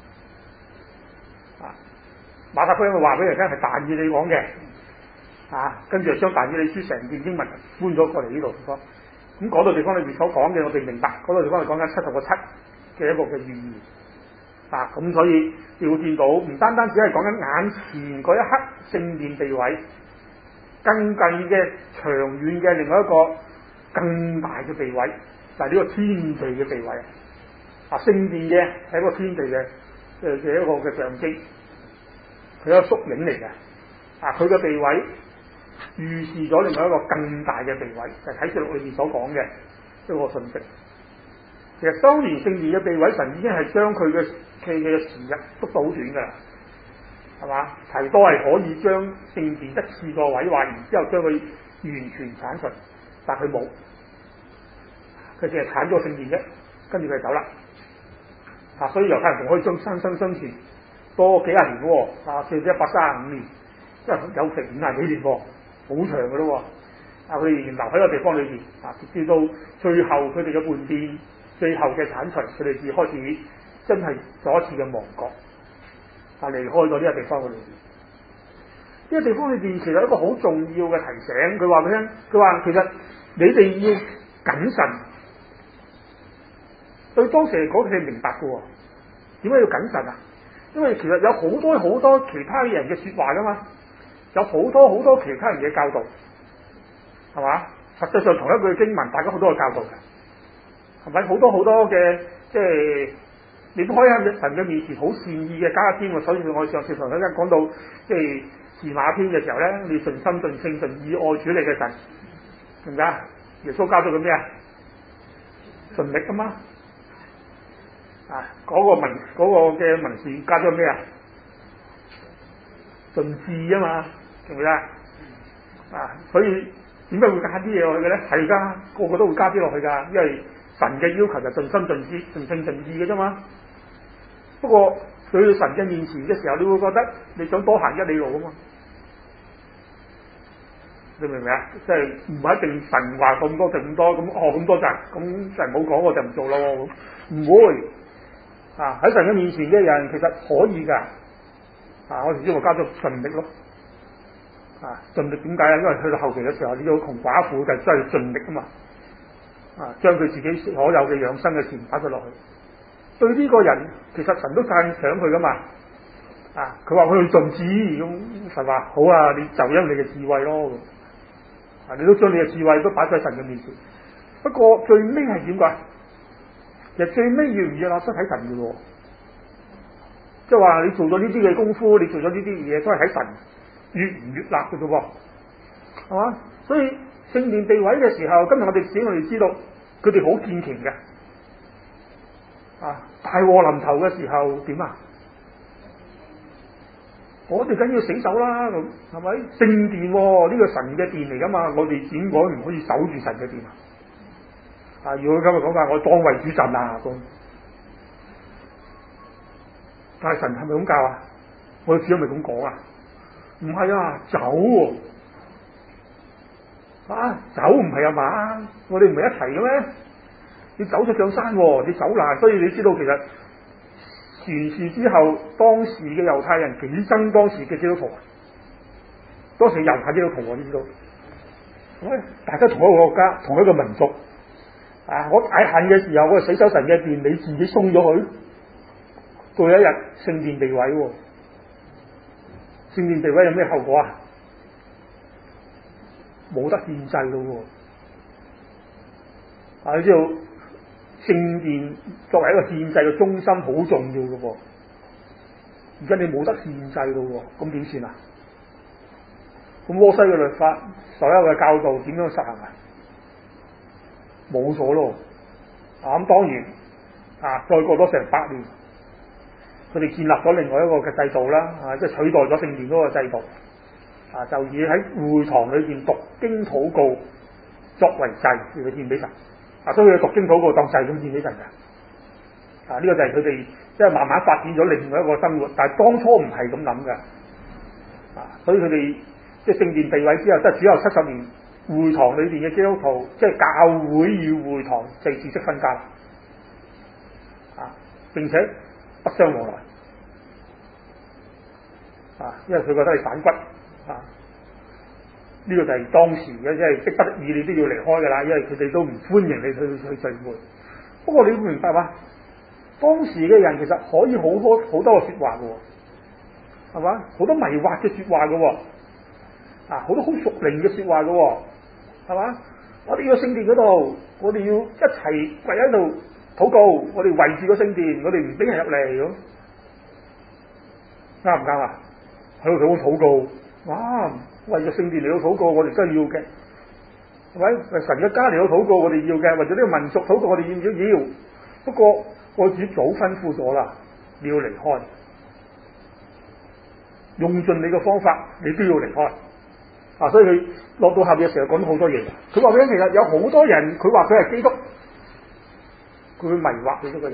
馬太福音話俾我哋聽係但以理講嘅，跟住就將但以理書成段經文搬咗過嚟呢度地方。咁嗰度地方裏面所講嘅，我哋明白嗰度地方係講緊70個7嘅一個嘅寓意。咁所以你會見到唔單單只係講緊眼前嗰一刻聖殿被毀，更近嘅長遠嘅另外一個更大嘅被毀，就係呢個天地嘅被毀。聖殿嘅係一個天地嘅一個嘅象徵，佢係一個縮影嚟嘅。佢嘅被毀預示咗另外一個更大嘅被毀，就係啟示錄裏面所講嘅一個信息。其實當年聖殿嘅被毀，神已經係將佢嘅時日縮到好短㗎啦，係嘛？提多係可以將聖殿一次過毀壞，然之後將佢完全剷除，但佢冇，佢淨係剷咗個聖殿啫，跟住佢就走啦。所以猶太人仲可以將生存多幾廿年喎，至少135年，即係有成50幾年喎，好長㗎咯喎。佢哋仍然留喺個地方裏邊，直至到最後佢哋嘅叛變，最後嘅剷除，佢哋至開始真係再一次嘅亡國，離開咗呢個地方嘅裏邊。呢個地方裏邊其實一個好重要嘅提醒，佢話俾你聽，佢話其實你哋要謹慎。對當時嚟講，佢哋明白嘅喎，點解要謹慎啊？因為其實有好多其他人嘅説話噶嘛，有好多其他人嘅教導，係嘛？實際上同一句經文，大家好多嘅教導嘅，係咪？好多嘅即係你都可以喺神嘅面前好善意嘅加一添喎。所以我上次同大家講到即係士馬篇嘅時候咧，你盡心盡性盡意愛主你嘅神，明唔明啊？耶穌教咗佢咩啊？盡力啊嘛。嗰個嘅文士加咗咩啊？盡智啊嘛，明唔明啊？所以點解會加啲嘢落去嘅咧？係㗎，個個都會加啲落去㗎，因為神嘅要求就盡心盡智、盡性盡意嘅啫嘛。不過去到神嘅面前嘅時候，你會覺得你想多行1里路啊嘛？你明唔明啊？即係唔係一定神話咁多就咁多，咁多就咁神冇講我就唔做咯，唔會。喺神嘅面前嘅人其實可以㗎，我頭先我加咗盡力咯，盡力點解啊？因為去到後期嘅時候，呢個窮寡婦就真係盡力啊嘛，將佢自己所有嘅養生嘅錢擺咗落去，對呢個人其實神都讚賞佢㗎嘛，佢話佢去盡智咁，神話好啊，你就因你嘅智慧咯，你都將你嘅智慧都擺在神嘅面前，不過最尾係點㗎？其實最尾要唔要立身喺神嘅喎，即係話你做咗呢啲嘅功夫，你做咗呢啲嘢都係喺神越唔越立嘅啫喎，係嘛？所以聖殿被毀嘅時候，今日我哋知道佢哋好堅強嘅，大禍臨頭嘅時候點啊？ 我哋梗要死守啦，咁係咪？聖殿喎，呢個神嘅殿嚟噶嘛，我哋點講唔可以守住神嘅殿啊？啊，如果今日講法，我當為主陣啊咁。但係神係咪咁教啊？我哋主係咪咁講啊？唔係啊，走喎！走唔係啊嘛？我哋唔係一齊嘅咩？你走出上山喎，你走啦，所以你知道其實傳説之後，當時嘅猶太人幾憎當時嘅基督徒啊！當時猶太基督徒我都知道，大家同一個國家，同一個民族啊！我大恨嘅時候，我死守神嘅殿，你自己鬆咗佢，到有一日聖殿被毀喎，聖殿被毀有咩後果啊？冇得獻祭咯喎！啊，你知道聖殿作為一個獻祭嘅中心好重要嘅喎，而家你冇得獻祭咯喎，咁點算啊？咁摩西嘅律法，所有嘅教導點樣實行啊？冇咗咯！啊，咁當然啊，再過多成100年，佢哋建立咗另外一個嘅制度啦，啊，即係取代咗聖殿嗰個制度。啊，就以喺會堂裏邊讀經禱告作為祭嚟獻俾神。啊，所以佢讀經禱告當祭咁獻俾神嘅。啊，呢個就係佢哋即係慢慢發展咗另外一個生活，但係當初唔係咁諗嘅。啊，所以佢哋即係聖殿被毀之後，即係主後70年，會堂裏邊嘅基督徒，即係教會與會堂就自識分家啦。啊，並且不相往來。啊，因為佢覺得係反骨。啊！呢個就係當時嘅，即係逼不得已你都要離開㗎啦，因為佢哋都唔歡迎你去聚會。不過你要明白嘛，當時嘅人其實可以好多嘅説話嘅喎，係嘛？好多迷惑嘅説話嘅喎，啊，好多好屬靈嘅説話嘅喎，係嘛？我哋要聖殿嗰度，我哋要一齊跪喺度禱告，我哋圍住個聖殿，我哋唔俾人入嚟咁，啱唔啱啊？喺度禱告。哇！為咗聖殿嚟到禱告，我哋真係要嘅，係咪？為神嘅家嚟到禱告，我哋要嘅。為咗呢個民族禱告，我哋要唔要？要。不過我主早吩咐咗啦，你要離開，用盡你嘅方法，你都要離開。啊！所以佢落到後邊嘅時候講咗好多嘢。佢話俾你聽，其實有好多人，佢話佢係基督，佢會迷惑你呢個人。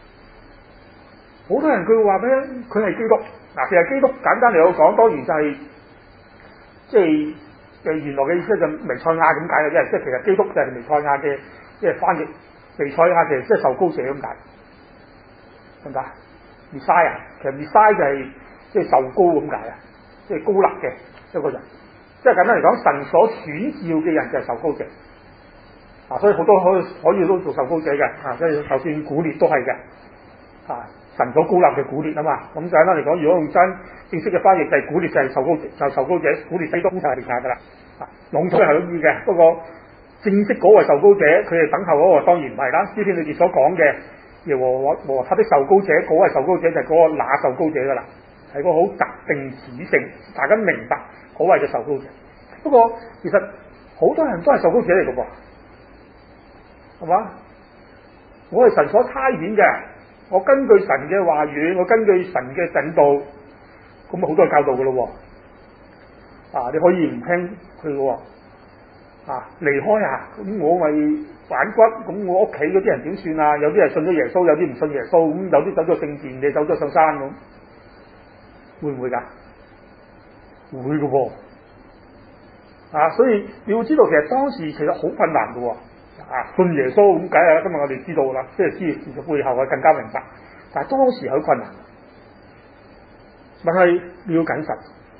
好多人佢會話俾你聽，佢係基督。嗱，其實基督簡單嚟講，當然就係。即係原來嘅意思就彌賽亞咁解嘅啫，即係其實基督就係彌賽亞嘅即係翻譯，彌賽亞其實即係受膏者咁解，明唔明啊？Messiah其實 Messiah就係即係受膏咁解啊，即係膏立嘅一個人。即係簡單嚟講，神所選召嘅人就係受膏者啊，所以好多可以都做受膏者嘅啊，即係就算古列都係嘅啊。神所膏立嘅古列啊嘛，咁簡單嚟講，如果用真正式嘅翻譯就係古列就係受膏者，古列基督就係彌賽亞噶啦。啊，籠統係咁意嘅，不過正式嗰位受膏者，佢哋等候嗰個當然唔係啦。詩篇裏邊所講嘅耶和華的受膏者，嗰位受膏者就係嗰個那受膏者噶啦，係個好特定指性，大家明白嗰位嘅受膏者。不過其實好多人都係受膏者嚟嘅噃，係嘛？我係神所差遣嘅。我根據神嘅話語，我根據神嘅引導，咁好多教導嘅咯喎。啊，你可以唔聽佢嘅喎。啊，離開啊，咁我咪反骨，咁我屋企嗰啲人點算啊？有啲係信咗耶穌，有啲唔信耶穌，咁有啲走咗聖殿，你走咗上山咁，會唔會㗎？會嘅喎。啊，所以你要知道，其實當時其實好困難嘅喎。啊，信耶穌咁解啊！今日我哋知道啦，即係知其實背後我更加明白。但係當時好困難，但係你要謹慎。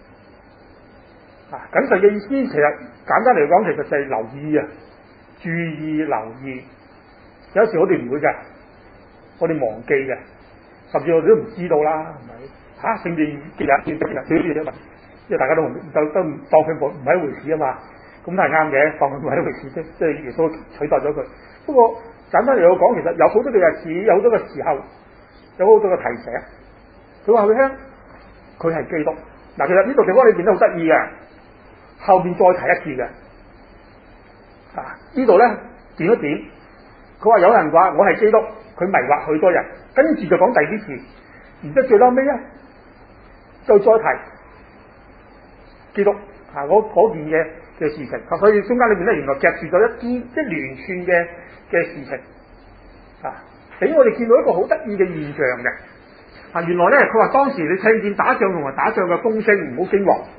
啊，謹慎嘅意思其實簡單嚟講，其實就係留意啊，注意留意。有時我哋唔會嘅，我哋忘記嘅，甚至我哋都唔知道啦，係咪？嚇，聖殿幾日見幾日少啲嘢嘛？因為大家都都當佢唔係一回事啊嘛。咁都係啱嘅，當佢唔係一回事啫，即係耶穌取代咗佢。不過簡單嚟講，其實有好多嘅日子，有好多嘅時候，有好多嘅提醒。佢話佢聽，佢係基督。嗱，其實呢度地方裏邊都好得意嘅，後邊再提一次嘅。啊，呢度咧點一點，佢話有人話我係基督，佢迷惑許多人，跟住就講第二啲事，然之後最嬲尾咧就再提基督嗰件嘅事情，所以中間裏邊咧原來夾住咗一連串嘅事情俾我哋見到一個好得意嘅現象嘅原來咧佢話當時你聽見打仗同埋打仗嘅風聲，唔好驚惶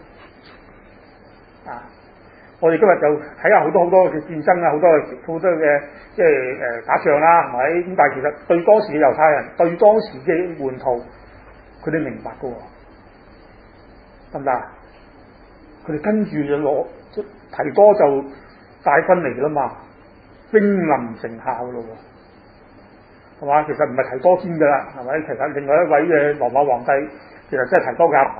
我哋今日就睇下好多嘅戰爭好多嘅即係打仗啦，係咪？咁但係其實對當時嘅猶太人，對當時嘅門徒，佢哋明白㗎喎，得唔得？佢哋跟住就攞提多就帶軍嚟㗎啦嘛，兵臨城下㗎咯喎，係嘛？其實唔係提多先㗎啦，係咪？其實另外一位嘅羅馬皇帝，其實真係提多㗎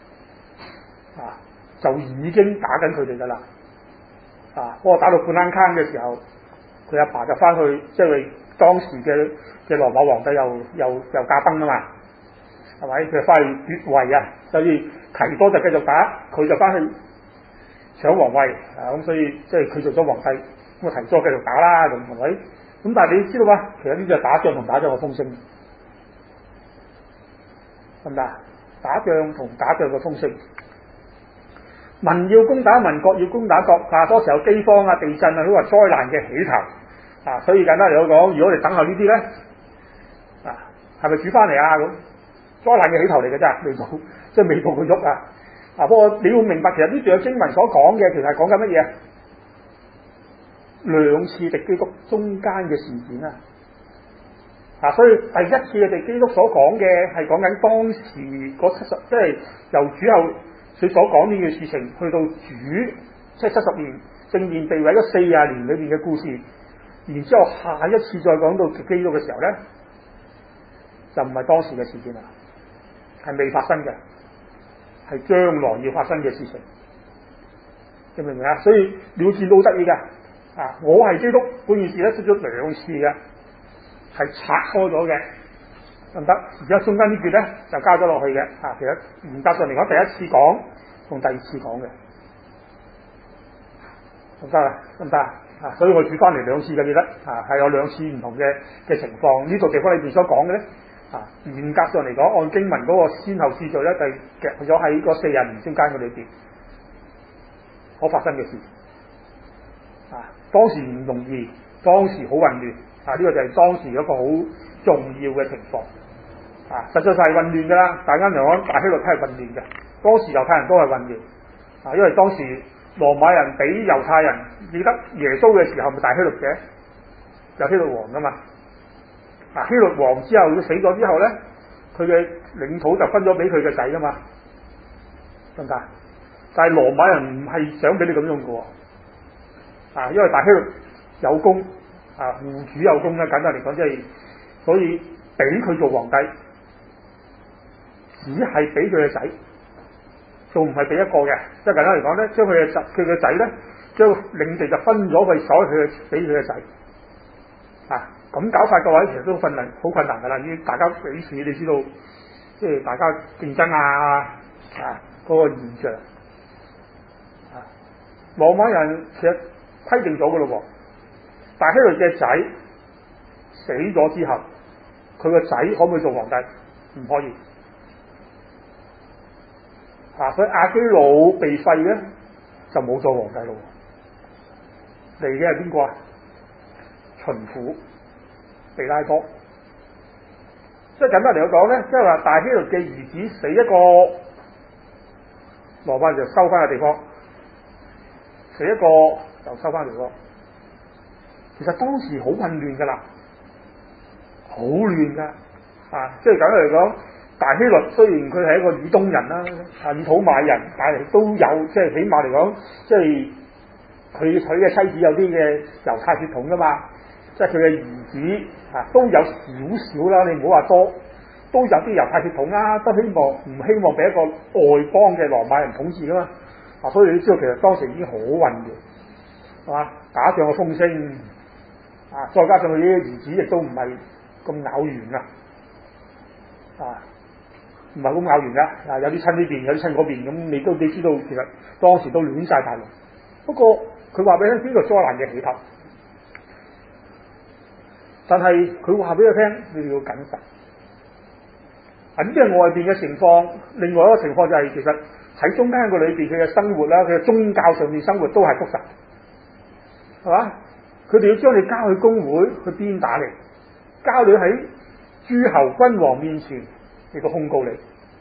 就已經打緊佢哋㗎啦。不過打到半坑嘅時候，佢阿爸就翻去，即係當時嘅羅馬皇帝又駕崩啊嘛，係咪？佢就翻去越位所以提多就繼續打，佢就翻去搶皇位咁所以即係佢做咗皇帝，咁啊提多繼續打啦，咁係咪？咁但係你知道嘛？其實呢啲係打仗同打仗嘅風聲，得唔得？打仗同打仗嘅風聲。民要攻打民，國要攻打國多時有饑荒地震都話災難嘅起頭所以簡單嚟講，如果我哋等候呢啲咧係咪主翻嚟咁？災難嘅起頭嚟嘅啫，未到即係未到佢喐不過你要明白，其實呢段經文所講嘅，其實係講緊乜嘢？兩次敵基督中間嘅事件所以第一次嘅敵基督所講嘅係講緊當時嗰70，即係由主後佢所講呢件事情，去到主即係70年聖殿被毀咗40年裏邊嘅故事，然之後下一次再講到基督嘅時候咧，就唔係當時嘅事件啦，係未發生嘅，係將來要發生嘅事情，你明唔明啊？所以你會見到好得意㗎我係基督嗰件事咧出咗2次嘅，係拆開咗嘅，得唔得？而家中間呢句咧就加咗落去嘅其實嚴格上嚟講，第一次講同第二次講嘅，得唔得啊？得唔得所以我煮翻嚟2次嘅，記得係有2次唔同嘅情況。呢度地方裏邊所講嘅咧嚴格上嚟講，按經文嗰個先後次序咧，就夾咗喺嗰40年中間嘅裏邊所發生嘅事當時唔容易，當時好混亂呢個就係當時一個好重要嘅情況實際上係混亂㗎啦。大家嚟講，大希律都係混亂嘅，當時猶太人都係混亂因為當時羅馬人俾猶太人記得耶穌嘅時候，咪大希律嘅有希律王㗎嘛希律王之後佢死咗之後咧，佢嘅領土就分咗俾佢嘅仔㗎嘛，得唔得？但係羅馬人唔係想俾你咁用嘅因為大希律有功戶主有功咧，簡單嚟講即係，所以俾佢做皇帝，只係俾佢嘅仔，仲唔係俾一個嘅。即係簡單嚟講咧，將佢嘅仔咧，將領地就分咗去所佢俾佢嘅仔咁搞法嘅話，其實都好困難㗎啦。呢大家彼此你知道，即係大家競爭嗰個現象羅馬人其實規定咗㗎咯喎，大希律嘅仔死咗之後，佢個仔可唔可以做皇帝？唔可以所以亞基老被廢咧，就冇做皇帝咯。嚟嘅係邊個巡撫比拉多。即係簡單嚟講咧，即係話大希律嘅兒子死一個，羅馬就收翻個地方；死一個就收翻地方。其實當時好混亂㗎啦，好亂㗎即係簡單嚟講，大希律雖然佢係一個以東人啦，以土買人，但係都有即係起碼嚟講，即係佢娶嘅妻子有啲嘅猶太血統㗎嘛，即係佢嘅兒子都有少少啦，你唔好話多，都有啲猶太血統啦，都唔希望俾一個外邦嘅羅馬人統治㗎嘛所以你知道其實當時已經好混亂係嘛，打仗嘅風聲再加上佢啲兒子亦都唔係咁咬弦唔係咁咬弦㗎有啲親呢邊，有啲親嗰邊，咁你知道其實當時都亂晒大龍。不過佢話俾你聽呢個災難嘅起頭，但係佢話俾你聽你要謹慎呢啲係外邊嘅情況。另外一個情況就係其實喺中間個裏邊佢嘅生活啦，佢嘅宗教上面生活都係復實，係嘛？佢哋要將你交去公會去鞭打你，交你喺諸侯君王面前嚟到控告你。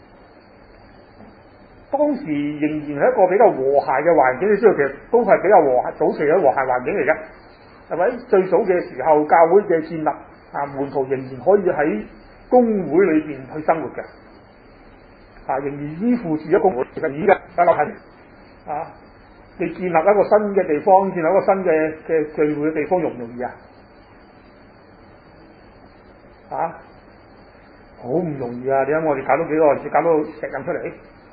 當時仍然係一個比較和諧嘅環境，你知道其實都係比較和諧，早期嘅和諧環境嚟嘅，係咪？最早嘅時候教會嘅建立啊，門徒仍然可以喺公會裏邊去生活嘅，啊，仍然依附住一個會嘅依嘅大家睇啊，你建立一個新嘅地方，建立一個新嘅聚會嘅地方容唔容易啊？啊，好唔容易啊！你睇我哋搞到幾耐，先搞到石印出嚟。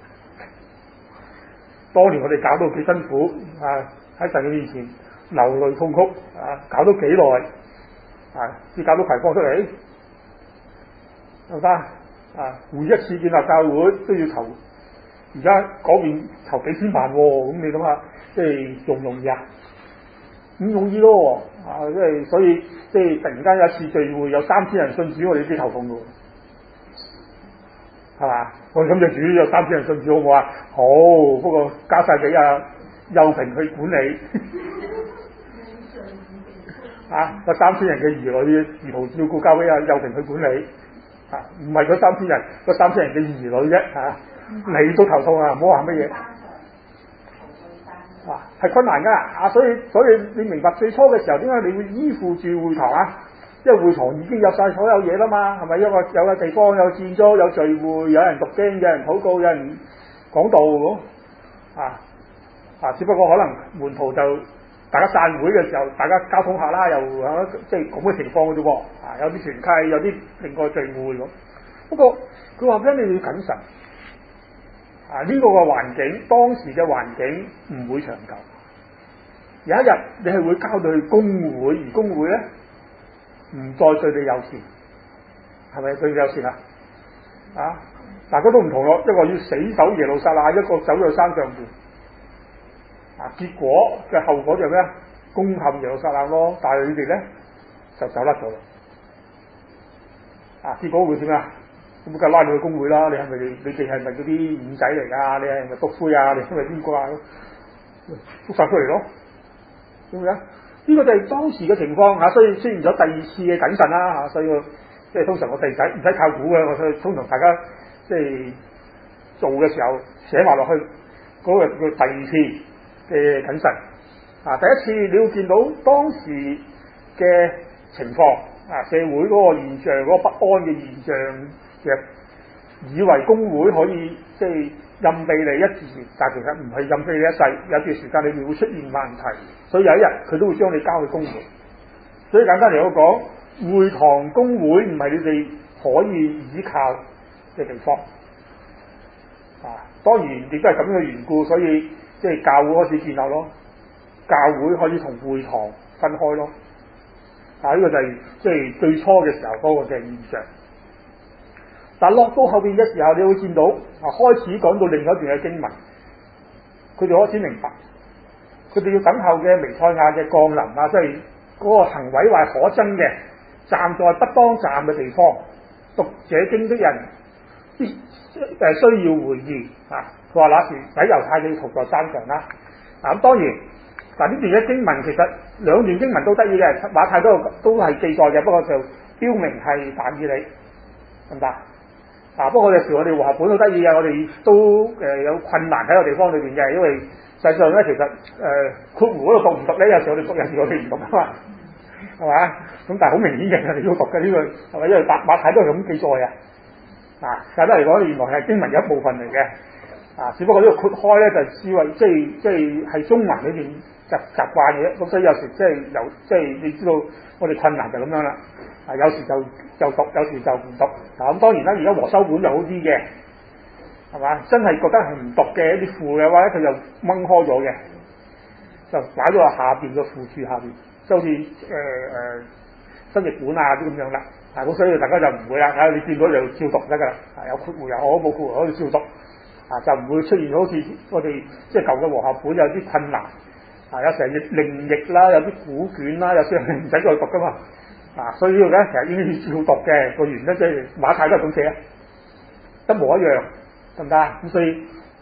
當年我哋搞到幾辛苦啊！喺神嘅面前流淚痛哭啊！搞到幾耐啊？先搞到葵芳出嚟，得唔得啊？每一次建立教會都要投，而家嗰邊投幾千萬喎，咁你諗下，即係容唔容易啊？唔容易咯啊！即係所以即係突然間有一次聚會有3000人信主，我哋都頭痛嘅喎。係嘛？我哋咁就主有3000人信主好唔好啊？好，不過交晒俾阿幼平去管理。啊，個3000人嘅兒女如何照顧交俾阿幼平去管理。啊，唔係嗰3000人，嗰3000人嘅兒女啫嚇。你都頭痛啊！唔好話乜嘢。啊，係困難㗎啊！所以你明白最初嘅時候點解你會依附住會堂啊？因為會堂已經有晒所有嘢啦嘛，係咪？有個地方有建築有聚會，有人讀經，有人禱告，有人講道咁啊！只不過可能門徒就大家散會嘅時候，大家交通下啦，又即係咁嘅情況嘅啫喎。啊，有啲團契，有啲另外聚會咁。不過佢話俾你要謹慎啊！呢個嘅環境，當時嘅環境唔會長久。有一日你係會交到去公會，而公會咧，唔再對你友善，係咪對你友善啊？啊，大家都唔同咯，一個要死守耶路撒冷，一個走咗山上邊。啊，結果嘅後果就係咩啊？攻陷耶路撒冷咯，但係你哋咧就走甩咗啦。啊，結果會點啊？咁梗係拉你去公會啦！你係咪你哋係咪嗰啲五仔嚟㗎？你係咪篤灰啊？你係咪邊個啊？捉晒出嚟咯，點解？呢個就係當時嘅情況嚇，所以出現咗第二次嘅謹慎啦嚇，所以即係通常我哋唔使靠估嘅，我通常大家即係做嘅時候寫埋落去嗰個叫第二次嘅謹慎啊。第一次你會見到當時嘅情況啊，社會嗰個現象，嗰個不安嘅現象嘅，以為公會可以即係任庇你一時，但其實唔係任庇你一世，有段時間裏面會出現問題，所以有一日佢都會將你交去公會。所以簡單嚟講，會堂公會唔係你哋可以依靠嘅地方啊。當然亦都係咁樣嘅緣故，所以即係教會開始建立咯，教會可以同會堂分開咯。啊，呢個就係即係最初嘅時候嗰個嘅現象。但落到後邊嘅時候，你會見到啊，開始講到另外一段嘅經文，佢哋開始明白，佢哋要等候嘅彌賽亞嘅降臨啊，即係嗰個行毀壞可憎嘅，站在不當站嘅地方，讀這經的人必需要回意啊。佢話那時使猶太嘅逃在山上啦。嗱咁當然，嗱呢段嘅經文其實兩段經文都得意嘅，馬太都係記載嘅，不過就標明係但以理，得唔得？不過有時我哋和合本好得意嘅，我哋都有困難喺個地方裏邊嘅，因為實際上咧其實括弧嗰度讀唔讀咧，有時我哋讀，有時我哋唔讀啊嘛，係嘛？咁但係好明顯嘅，你要讀嘅呢個係咪？因為馬太都係咁記載啊。簡單嚟講，原來係經文有一部分嚟嘅，只不過呢個括開咧就視為即係中文裏邊習慣嘅，咁所以有時即係你知道我哋困難就咁樣啦。有時就讀，有時就唔讀。咁當然啦，而家和修本就好啲嘅，係嘛？真係覺得係唔讀嘅一啲附嘅話咧，佢就掹開咗嘅，就擺咗喺下邊個附注下邊，即好似新譯本啊啲咁樣啦。咁所以大家就唔會啦，你見到就照讀得㗎啦。有括弧又好，冇括弧可以照讀。就唔會出現好似我哋即係舊嘅和合本有啲困難。有時係另譯啦，有啲古卷啦，有時係唔使再讀㗎嘛。所以呢個咧其實應該要照讀嘅個原因，即係馬太都係咁寫，一模一樣，得唔得？咁所以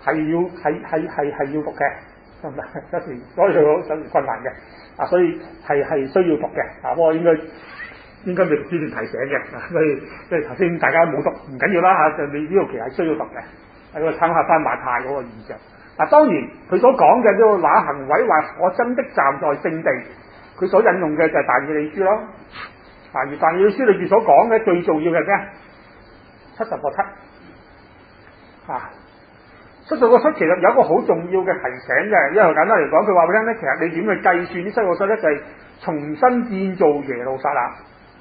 係要讀嘅，得唔得？有時所以佢好有時困難嘅，所以係需要讀嘅，不過應該未之前提醒嘅，所以即係頭先大家冇讀唔緊要啦就你呢個其實係需要讀嘅，喺度參考翻馬太嗰個現象。當然佢所講嘅呢個那行毀壞可憎的站在聖地，佢所引用嘅就係但以理書咯。而但以理書裏邊所講嘅最重要嘅咩？70個七。70個七其實有一個好重要嘅提醒嘅，因為簡單嚟講，佢話俾你聽咧，其實你點去計算呢70個七咧，就係重新建造耶路撒冷，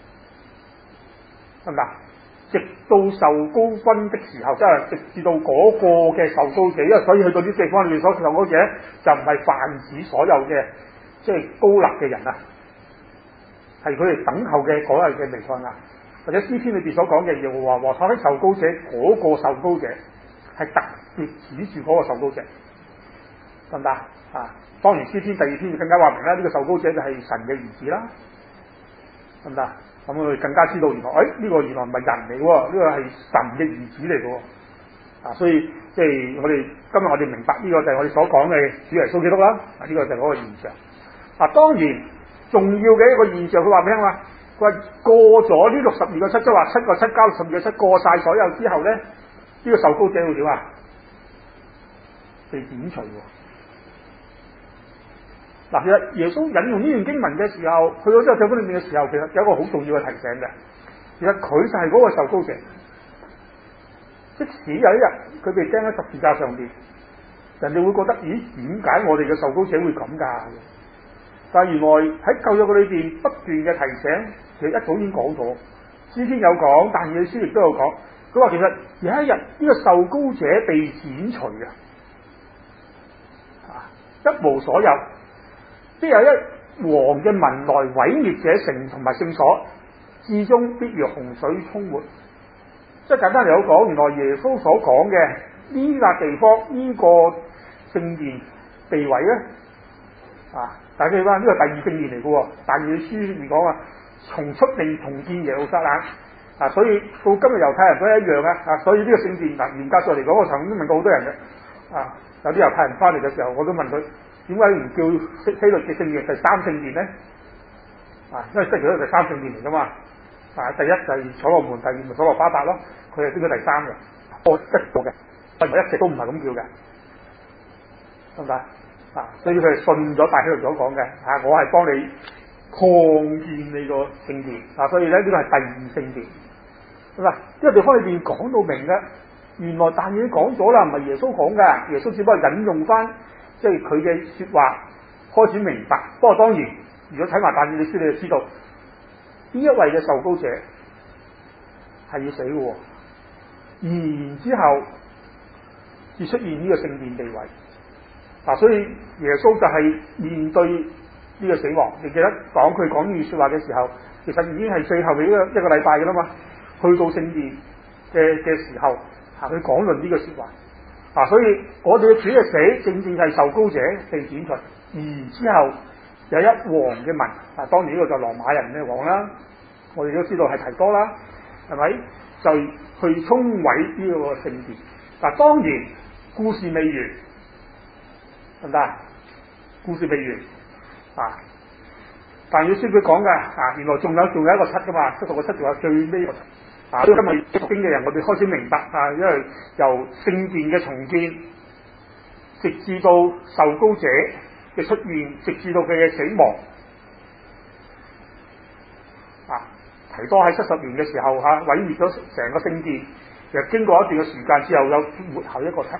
得唔得？直到受膏分的時候，即係直至到嗰個嘅受膏者，因為所以去到啲地方裏面所受膏者就唔係泛指所有嘅即係高立嘅人啊，係佢哋等候嘅嗰日嘅彌賽亞，或者詩篇裏邊所講嘅耶和華和他的受膏者嗰個受膏者係特別指住嗰個受膏者，得唔得？當然詩篇第2篇就更加話明啦，呢個受膏者就係神嘅兒子啦，得唔得？咁我哋更加知道原來，呢個原來唔係人嚟喎，呢個係神嘅兒子嚟嘅喎，所以即係今日我哋明白呢個就係我哋所講嘅主耶穌基督啦，呢個就係嗰個現象。當然重要嘅一個現象，佢話俾你聽話，佢話過咗呢62個七，即係話7個7加62個7過晒所有之後咧，呢個受膏者會點啊？被剪除喎。其實耶穌引用呢段經文嘅時候，去到呢個聖經裏面嘅時候，其實有一個好重要嘅提醒嘅。其實佢就係嗰個受膏者，即使有一日佢被釘喺十字架上邊，人哋會覺得咦，點解我哋嘅受膏者會咁㗎？但係原來喺舊約嘅裏邊不斷嘅提醒，其實一早已經講咗，詩篇有講，但以理書亦都有講。佢話其實有一日呢個受膏者被剪除嘅，一無所有。必有一王嘅民來毀滅這城同埋聖所，至終必如洪水沖沒。即係簡單嚟講，原來耶穌所講嘅呢笪地方呢個聖殿被毀咧，大家話呢個第2聖殿嚟嘅喎，但係書嚟講重出令重建耶路撒冷，所以到今日猶太人都一樣啊，所以呢個聖殿嚴格上嚟講，我曾經問過好多人嘅，有啲猶太人翻嚟嘅時候，我都問佢。點解唔叫希律嘅聖殿第3聖殿咧？因為即係佢係第3聖殿嚟噶嘛。第一就係所羅門，第2咪所羅巴伯咯。佢係邊個第3嘅？我識過嘅，我一直都唔係咁叫嘅，得唔得？所以佢係信咗大希律所講嘅。我係幫你擴建你個聖殿。所以咧呢個係第2聖殿。呢個地方裏邊講到明嘅，原來但已經講咗啦，唔係耶穌講嘅，耶穌只不過引用翻。即係佢嘅說話開始明白，不過當然，如果睇埋但以理書，你就知道呢一位嘅受膏者係要死嘅，然之後至出現呢個聖殿被毀。所以耶穌就係面對呢個死亡。你記得佢講呢句說話嘅時候，其實已經係最後嘅一個禮拜嘅啦嘛。去到聖殿嘅時候，佢講論呢個說話。所以我哋嘅主嘅死，正正係受膏者被剪除，然之後有一王嘅民，當然呢個就羅馬人嘅王啦，我哋都知道係提多啦，係咪？就去沖毀呢個聖殿。當然故事未完，得唔得？故事未完，但要先佢講嘅，原來仲有一個7噶嘛，70個7仲有最尾個7。今日讀經嘅人，我哋開始明白因為由聖殿嘅重建，直至到受膏者嘅出現，直至到佢嘅死亡，提多喺70年嘅時候毀滅咗成個聖殿，其實經過一段嘅時間之後，有末後一個7，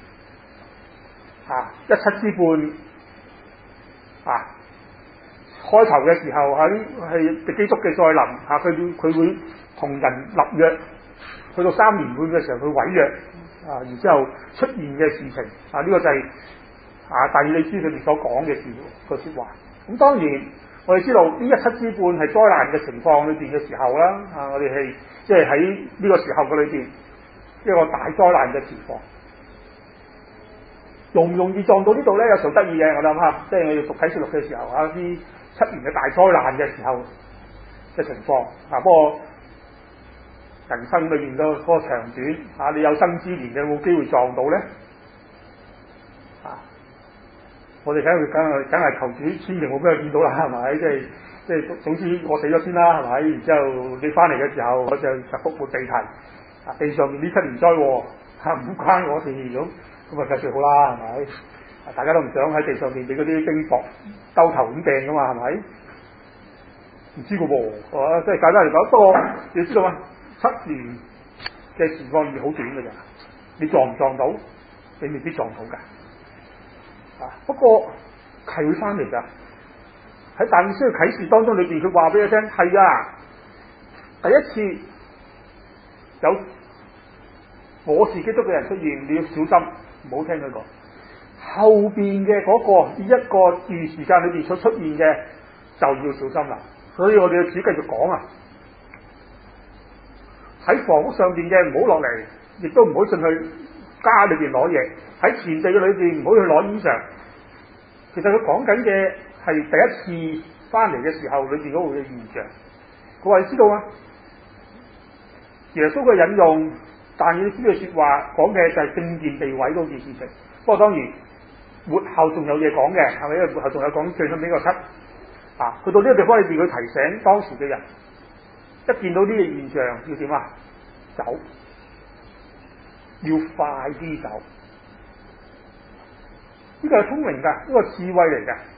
一7之半，開頭嘅時候係敵基督嘅再臨，佢會同人立約，去到3年半嘅時候佢毀約，然之後出現嘅事情，呢個就係但以理書裏面所講嘅個說話。咁當然我哋知道呢一7之半係災難嘅情況裏邊嘅時候啦，我哋係即係喺呢個時候嘅裏邊一個大災難嘅情況。容唔容易撞到呢度咧？有時候得意嘅，我諗下，即係我哋讀啟示錄嘅時候呢7年嘅大災難嘅時候嘅情況。不過人生裏面嗰個長短，你有生之年你有冇機會撞到咧？ 我哋梗係求主千祈冇俾佢見到啦，係咪？即係總之我死咗先啦，係咪？然之後你翻嚟嘅時候，我就復活地提，地上面呢7年災禍唔關我事咁啊，最好啦，係咪？大家都唔想喺地上面俾嗰啲冰雹兜頭咁掟噶嘛，係咪？唔知個喎，即係簡單嚟講，不過你知道啊，7年嘅時光係好短㗎咋，你撞唔撞到？你未必撞到㗎。不過係會翻嚟㗎。喺但以理書嘅啟示當中裏邊，佢話俾你聽係啊，第一次有我是基督嘅人出現，你要小心，唔好聽佢講。後邊嘅嗰個呢一個段時間裏邊所出現嘅，就要小心啦。所以我哋要主繼續講啊，喺房屋上邊嘅唔好落嚟，亦都唔好進去家裏邊攞嘢。喺田地嘅裏邊唔好去攞衣裳。其實佢講緊嘅係第一次翻嚟嘅時候裏邊嗰個嘅現象。佢話你知道啊，耶穌嘅引用但以理書嘅說話講嘅就係聖殿被毀嗰件事情。不過當然末後仲有嘢講嘅，係咪？因為末後仲有講最後尾個7去到呢個地方裏邊，佢提醒當時嘅人，一見到呢個現象要點啊？走，要快啲走。呢個係聰明㗎，呢個智慧嚟㗎。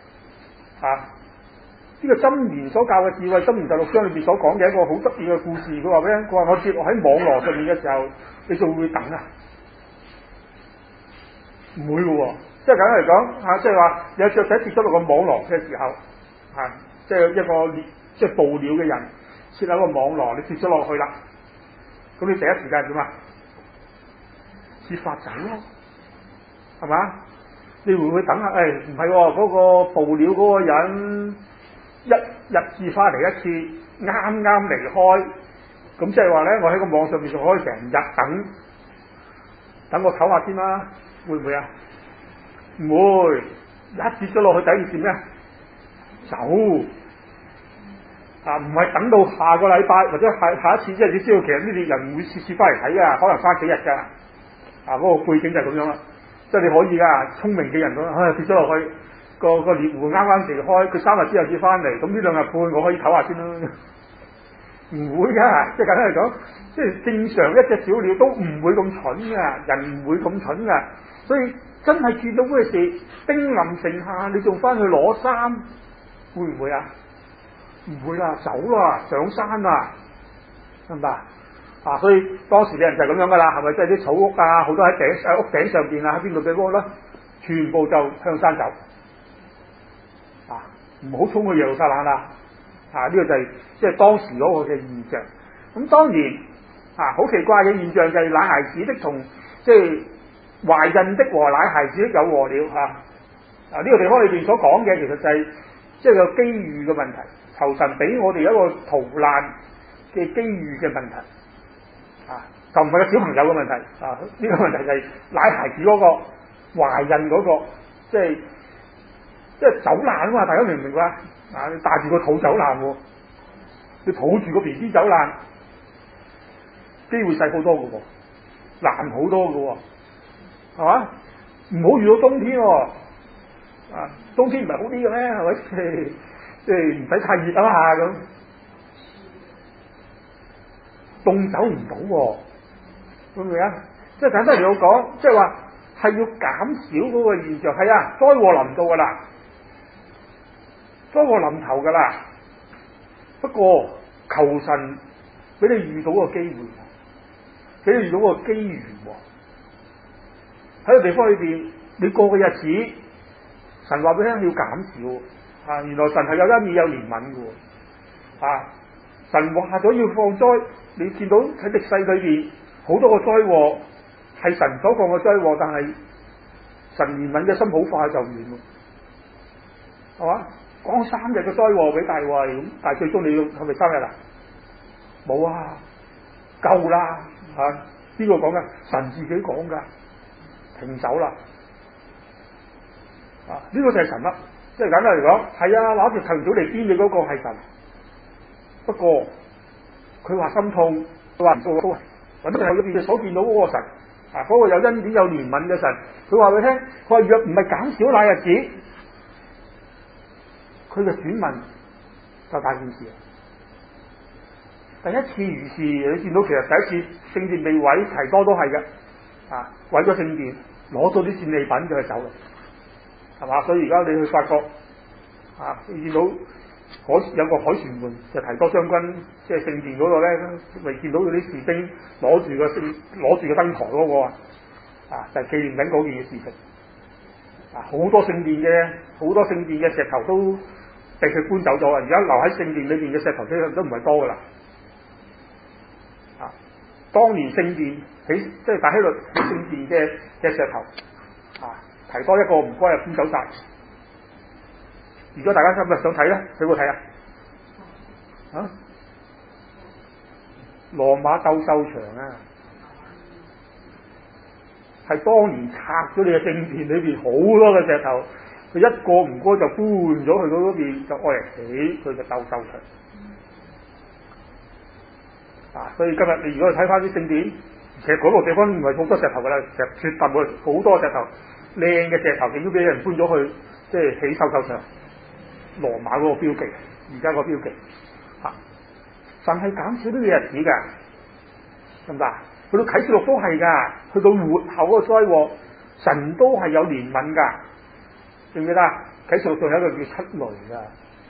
呢個箴言所教嘅智慧，箴言第6章裏邊所講嘅一個好得意嘅故事。佢話俾人，佢話我跌落喺網羅上面嘅時候，你仲會等啊？唔會嘅喎，即係簡單嚟講即係話有雀仔跌咗落個網羅嘅時候，即係一個即係捕鳥嘅人設喺個網羅，你跌咗落去啦，咁你第一時間點啊？設法走咯，係嘛？你會唔會等下？唔係嗰個捕鳥嗰個人一日至翻嚟一次，啱啱離開，咁即係話咧，我喺個網上面仲可以成日等我唞下先啦，會唔會啊？唔會，一跌咗落去第一件事咩？走唔係等到下個禮拜或者下一次，即係你知道其實呢啲人唔會次次翻嚟睇㗎，可能翻幾日㗎。嗰個背景就係咁樣啦。即係你可以㗎，聰明嘅人咁，跌咗落去個獵戶啱啱離開，佢3日之後先翻嚟，咁呢2日半我可以唞下先啦。唔會㗎，即係簡單嚟講，即係正常一隻小鳥都唔會咁蠢㗎，人唔會咁蠢㗎。所以真係見到嗰件事，兵臨城下，你仲翻去攞衫，會唔會啊？唔會啦，走啦，上山啦，明唔明啊？所以當時嘅人就係咁樣㗎啦，係咪？即係啲草屋啊，好多喺屋頂上邊啊，喺邊度嘅屋咧，全部就向山走。唔好衝去耶路撒冷啦。呢個就係即係當時嗰個嘅現象。咁當然好奇怪嘅現象就係奶孩子的同即係懷孕的和奶孩子的有禍了。呢個地方裏邊所講嘅其實就係即係個機遇嘅問題，求神俾我哋一個逃難嘅機遇嘅問題。就唔係個小朋友嘅問題。呢個問題就係奶孩子嗰個懷孕嗰個即係走難啊嘛！大家明唔明白？你帶住個肚走難喎，你抱住個 BB 走難，機會細好多嘅喎，難好多嘅喎，係嘛？唔好遇到冬天喎，冬天唔係好啲嘅咩？係咪？即係唔使太熱啊嘛咁，凍走唔到喎，明唔明啊？即係簡單嚟講，即係話係要減少嗰個現象。係啊，災禍臨到㗎啦。災禍臨頭㗎啦，不過求神俾你遇到個機會，俾你遇到個機緣喎。喺個地方裏邊，你過嘅日子，神話俾你聽要減少。原來神係有恩義有憐憫嘅喎。神話咗要放災，你見到喺歷世裏邊好多個災禍係神所放嘅災禍，但係神憐憫嘅心好快就完喎，係嘛？講3日嘅災禍俾大衛咁，但係最終你要係咪3日啊？冇啊，夠啦邊個講㗎？神自己講㗎，停手啦。呢個就係神啦。即係簡單嚟講，係攞條藤條嚟鞭嘅嗰個係神。不過佢話心痛，佢話唔做都係揾到入邊所見到嗰個神嗰個有恩典有憐憫嘅神。佢話俾你聽，佢話若唔係減少那日子， 佢嘅選民就大件事。第一次如是，你見到其實第一次聖殿被毀，提多都係嘅，毀咗聖殿，攞咗啲戰利品就去走啦，係嘛？所以而家你去法國，你見到有個凱旋門，就提多將軍，即係聖殿嗰度咧，咪見到嗰啲士兵攞住個燈台嗰個就係紀念緊嗰件嘅事情。好多聖殿嘅石頭都被佢搬走咗啊！而家留喺聖殿裏邊嘅石頭，其實都唔係多噶啦。當年聖殿即係大希律聖殿嘅石頭，提多一個唔該就搬走晒。如果大家今日想睇咧，去過睇啊？羅馬鬥獸場啊，係當年拆咗你嘅聖殿裏邊好多嘅石頭，佢一個唔該就搬咗去嗰邊，就愛嚟起佢嘅鬥獸場。所以今日你如果去睇翻啲聖典，其實嗰個地方唔係好多石頭噶啦，其實絕大部分好多石頭，靚嘅石頭，亦都俾人搬咗去，即係起鬥獸場。羅馬嗰個標記，而家個標記，神係減少呢個日子㗎，得唔得？去到啟示錄都係㗎，去到末後嗰個災禍，神都係有憐憫㗎，記唔記得？啟示錄仲有一個叫七雷㗎，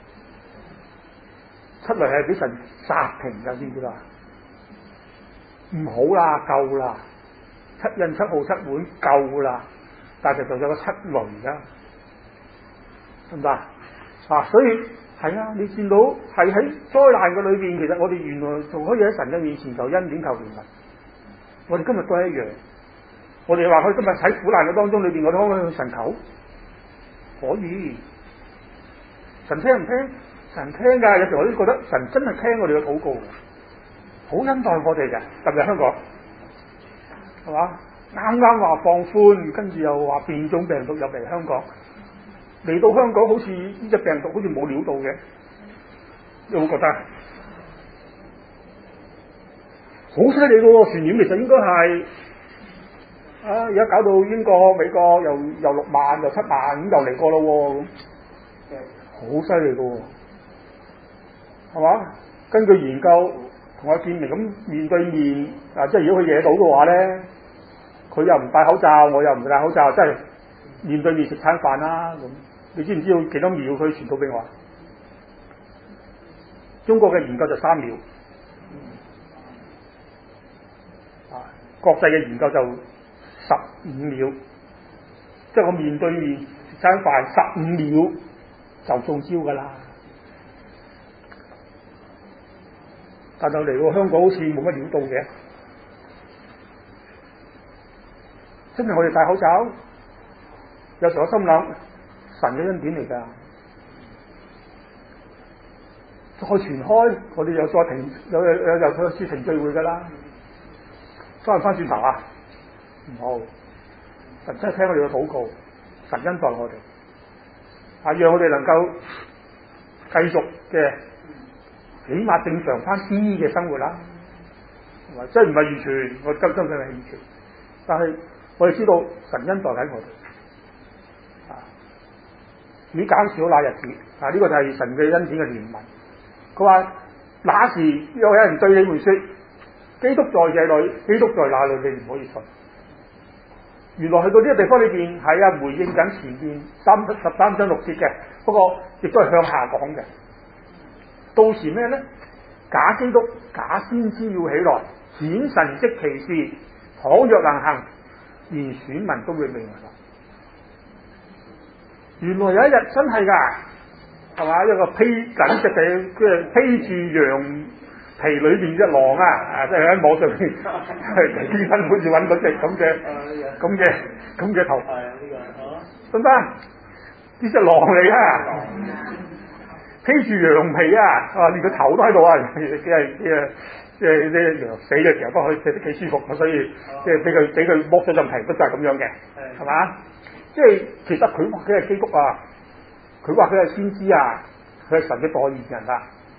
七雷係俾神殺停㗎，知唔知啦？唔好啦，夠啦，七印七號七碗夠啦，但係仲有個七雷㗎，得唔得？所以係你見到係喺災難嘅裏邊，其實我哋原來仲可以喺神嘅面前求恩典求憐憫。我哋今日都係一樣，我哋話佢今日喺苦難嘅當中裏邊，我哋可唔可以去神求？可以，神聽唔聽？神聽㗎，有時我都覺得神真係聽我哋嘅禱告，好恩待我哋嘅，特別係香港，係嘛？啱啱話放寬，跟住又話變種病毒入嚟香港。嚟到香港好似呢隻病毒好似冇料到嘅，你有冇覺得？好犀利嘅喎，傳染其實應該係而家搞到英國、美國又6萬又7萬咁又嚟過咯喎，好犀利嘅喎，係嘛？根據研究同我見面咁面對面即係如果佢惹到嘅話咧，佢又唔戴口罩，我又唔戴口罩，真係面對面食餐飯啦咁。你知唔知道幾多秒佢傳到俾我？中國嘅研究就3秒，國際嘅研究就15秒，即係我面對面食餐飯15秒就中招㗎啦。但係嚟到香港好似冇乜料到嘅，真係我哋戴口罩，有時我心諗。神嘅恩典嚟㗎，再傳開，我哋又再停，又去停聚會㗎啦。翻轉頭啊，唔好，神真係聽我哋嘅禱告，神恩待我哋，讓我哋能夠繼續嘅，起碼正常翻啲嘅生活啦。即係唔係完全，我真係完全，但係我哋知道神恩待緊我哋。已減少那日子，呢個就係神嘅恩典嘅憐憫。佢話：那時又有人對你們說，基督在這裏，基督在那裏，你唔可以信。原來去到呢個地方裏邊係回應緊前面13章6節嘅，不過亦都係向下講嘅。到時咩咧？假基督、假先知要起來，顯神蹟奇事，倘若能行，連選民都會明白。原來有一日真係㗎，係嘛？一個披緊隻嘅，即係披住羊皮裏邊隻狼即係喺網上邊醫生好似揾到隻咁嘅頭，得唔得？呢隻狼嚟啊！披住羊皮連個頭都喺度即係啲羊死嘅時候都可以食得幾舒服，所以即係俾佢剝咗陣皮都就係咁樣嘅，係嘛？即係其實佢話佢係基督佢話佢係先知佢係神嘅代言人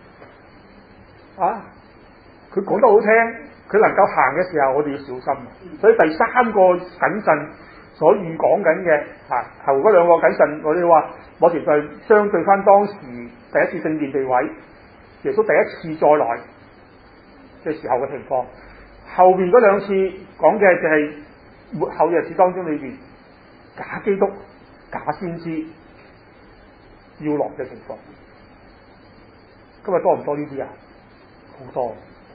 佢講得好聽，佢能夠行嘅時候，我哋要小心。所以第3個謹慎所預講緊嘅頭嗰兩個謹慎，我哋話某程度係相對翻當時第一次聖殿被毀，耶穌第一次再來嘅時候嘅情況。後邊嗰兩次講嘅就係末後日子當中裏邊假基督、假先知要落嘅情況。今日多唔多呢啲啊？好多，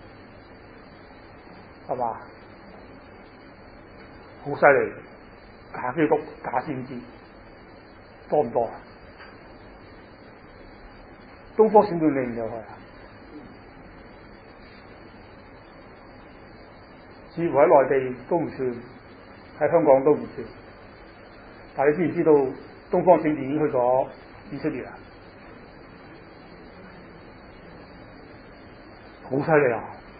係嘛？好犀利，假基督、假先知多唔多啊？東方閃電你唔有去啊？似乎喺內地都唔算，喺香港都唔算。但係你知唔知道東方閃電已經去咗以色列啊？好犀利啊！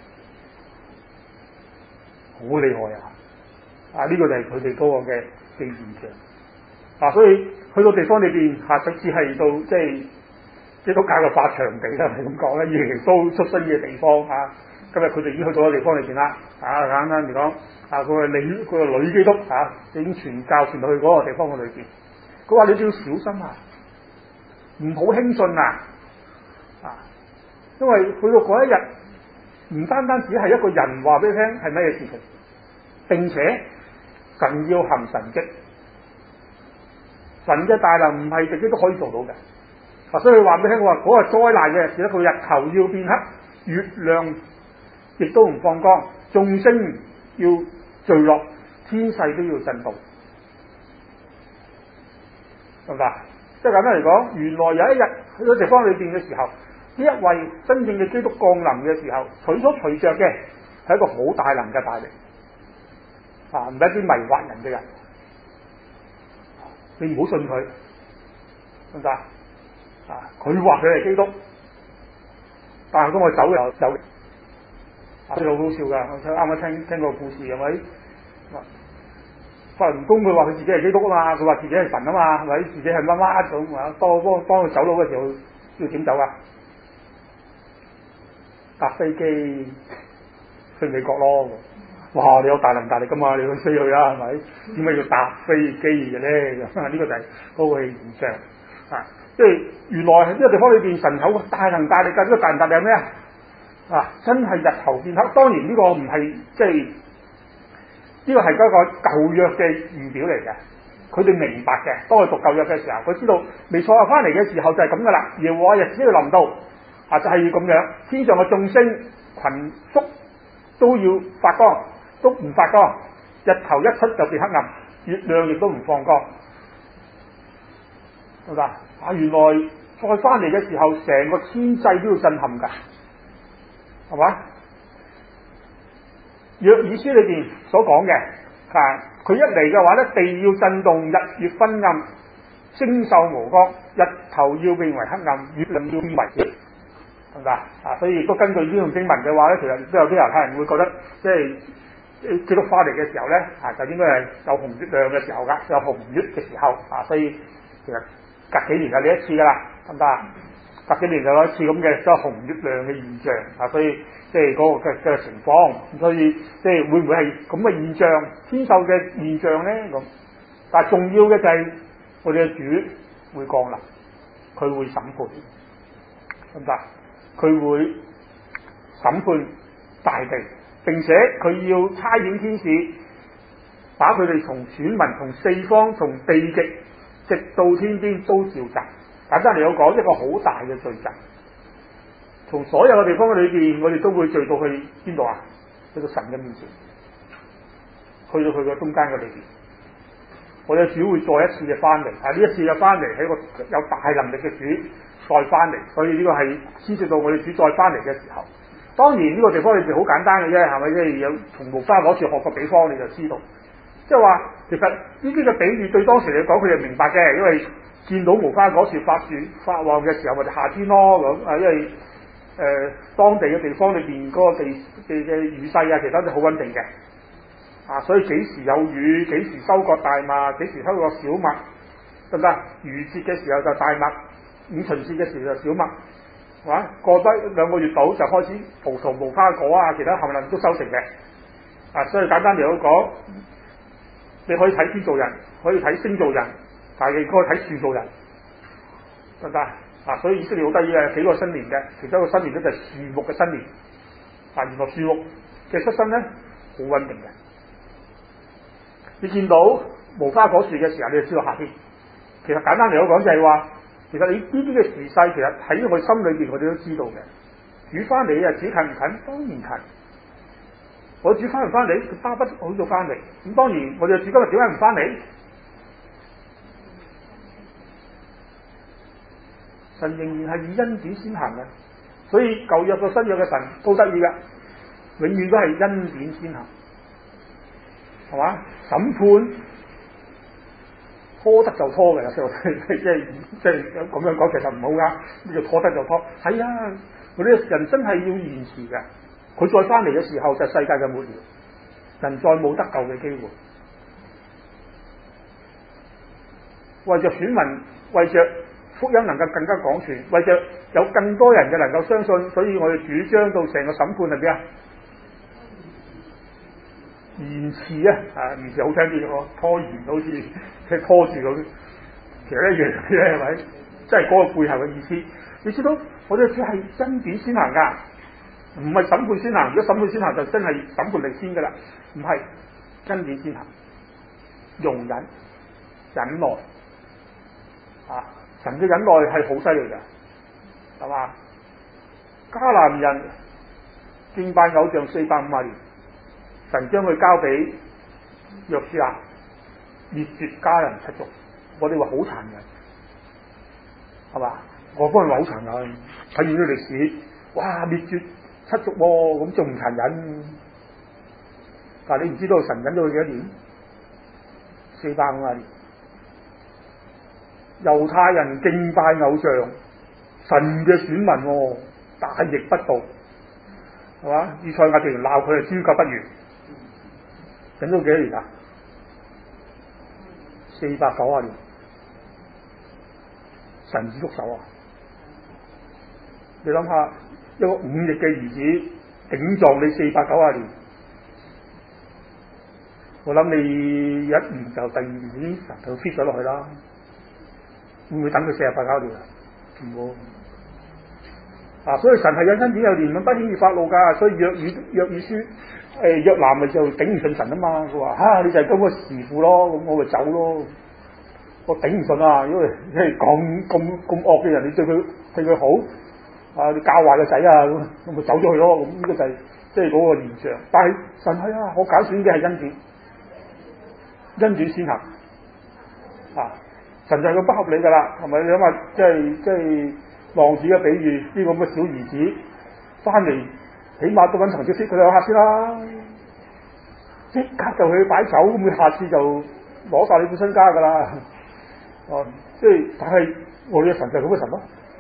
好厲害啊！呢個就係佢哋嗰個嘅現象。所以去到地方裏邊甚至係到即係基督教嘅發祥地啦，係咁講啦，耶穌出生嘅地方今日佢哋已經去到個地方裏邊啦。簡單嚟講，佢個女基督已經傳教傳到去嗰個地方嘅裏邊。佢話你都要小心啊，唔好輕信啊！因為去到嗰一日，唔單單只係一個人話俾你聽係咩事情，並且神要行神蹟，神嘅大能唔係自己都可以做到嘅。所以佢話俾你聽，我話嗰個災難嘅日子，佢日頭要變黑，月亮亦都唔放光，眾星要墜落，天勢都要震動，明白？即係簡單嚟講，原來有一日去到地方裏邊嘅時候，呢一位真正嘅基督降臨嘅時候，佢所隨着嘅係一個好大能嘅帶領，唔係一啲迷惑人嘅人，你唔好信佢，明白？佢話佢係基督，但係當我走又走，好好笑噶！我啱啱聽個故事係咪？法輪功佢話佢自己係基督啊嘛，佢話自己係神啊嘛，係咪？自己係乜乜咁啊？當佢走佬嘅時候要點走啊？搭飛機去美國咯！哇！你有大能大力噶嘛？你去飛去啦，係咪？點解要搭飛機嘅咧？呢個就係嗰個現象即係原來喺呢個地方裏邊，神有大能大力㗎。呢個大能大力係咩啊？真係日頭變黑。當然呢個唔係即係呢個係嗰個舊約嘅預表嚟嘅。佢哋明白嘅，當佢讀舊約嘅時候，佢知道彌賽亞翻嚟嘅時候就係咁噶啦。耶和華日子要臨到就係要咁樣，天上嘅眾星群宿都要發光，都唔發光，日頭一出就變黑暗，月亮亦都唔放光，明白？原來再翻嚟嘅時候，成個天際都要震撼噶，係嘛？約珥書裏邊所講嘅，佢一嚟嘅話咧，地要震動，日月昏暗，星宿無光，日頭要變為黑暗，月亮要變為夜，係咪所以亦都根據呢種經文嘅話咧，其實都有啲猶太人會覺得，即係基督翻嚟嘅時候咧，就應該係有紅月亮嘅時候噶，有紅月嘅時候所以其實隔幾年就呢一次噶啦，得唔得啊？隔幾年就有一次咁嘅即係紅月亮嘅現象所以即係嗰個嘅情況，所以即係會唔會係咁嘅現象，天授嘅現象咧咁？但係重要嘅就係我哋嘅主會降臨，佢會審判，得唔得？佢會審判大地，並且佢要差遣天使，把佢哋從選民、從四方、從地極，直到天邊都召集。簡單嚟講，一個好大嘅聚集，從所有嘅地方裏邊，我哋都會聚到去邊度啊？去到神嘅面前，去到佢嘅中間嘅裏邊，我哋主會再一次嘅翻嚟。呢一次嘅翻嚟係一個有大能力嘅主再翻嚟，所以呢個係牽涉到我哋主再翻嚟嘅時候。當然呢個地方裏邊好簡單嘅啫，係咪？即係有從無花果樹學個比方，你就知道，即係話其實呢啲嘅比喻對當時嚟講，佢哋明白嘅，因為見到無花果樹發旺嘅時候，咪就夏天咯咁因為當地嘅地方裏邊嗰個地嘅雨勢其他都好穩定嘅所以幾時有雨，幾時收割大麥，幾時收割小麥，得唔得？逾節嘅時候就大麥，五旬節嘅時候就小麥，係嘛？過多2個月到就開始葡萄、無花果其他冚唪唥都收成嘅所以簡單嚟講， 你可以睇天造人，可以睇星造人，但係你可以睇樹造人，得唔得啊？所以以色列好得意嘅幾個新年嘅，其中一個新年咧就係樹木嘅新年。原來樹木嘅出生咧好穩定嘅。你見到無花果樹嘅時候，你就知道夏天。其實簡單嚟講就係話，其實你呢啲嘅時勢，其實喺我心裏邊，我哋都知道嘅。煮翻嚟啊，煮近唔近？當然近。我煮翻唔翻嚟，佢巴不好早翻嚟。咁當然，我哋煮今日點解唔翻嚟？神仍然係以恩典先行嘅，所以舊約到新約嘅神都得意噶，永遠都係恩典先行，係嘛？審判拖得就拖嘅，有時候即係咁樣講，其實唔好噶，呢就拖得就拖。係啊，我哋人真係要延遲嘅，佢再翻嚟嘅時候就係世界嘅末了，人再冇得救嘅機會。為着選民，為着福音能夠更加廣傳，為着有更多人嘅能夠相信，所以我哋主張到成個審判係咩啊？延遲啊！延遲好聽啲咯，拖延好似即係拖住咁，其實一樣嘅係咪？即係嗰個背後嘅意思。你知道我哋主係恩典先行噶，唔係審判先行。如果審判先行就真係審判嚟先噶啦，唔係恩典先行，容忍、忍耐啊！神嘅忍耐係好犀利嘅，係嘛？迦南人敬拜偶像450年。神將佢交俾約書亞，滅絕家人七族。我哋話好殘忍，係嘛？我幫佢話好殘忍，睇完啲歷史，哇！滅絕七族喎，咁仲唔殘忍？但係你唔知道神忍咗佢幾多年？450年。猶太人敬拜偶像，神嘅選民喎，大逆不道，係嘛？以賽亞直情鬧佢係豬狗不如。忍咗幾多年啊？490年，神之喐手啊！你諗下，一個5億嘅兒子頂撞你490年，我諗你一年就第2年神就 fit 咗落去啦。會唔會等佢490年啊？唔會。所以神係有恩典有憐憫，不輕易發怒㗎。所以約珥書。約拿咪就頂唔順神啊嘛，佢話你就係咁個時父咯，咁我咪走咯，我頂唔順啊，因為咁惡嘅人，你對佢好你教壞個仔啊，咁我咪走咗去咯，咁呢個就係即係嗰個現象。但係神係我揀選嘅係恩典，恩典先行神就係咁不合理噶啦，係咪？你諗下，即係浪子嘅比喻，呢個咁嘅小兒子翻嚟。起碼都揾層少識佢兩下先啦，即刻就去擺酒，咁佢下次就攞晒你副身家噶啦。即係但係我哋嘅神就係咁嘅神咯。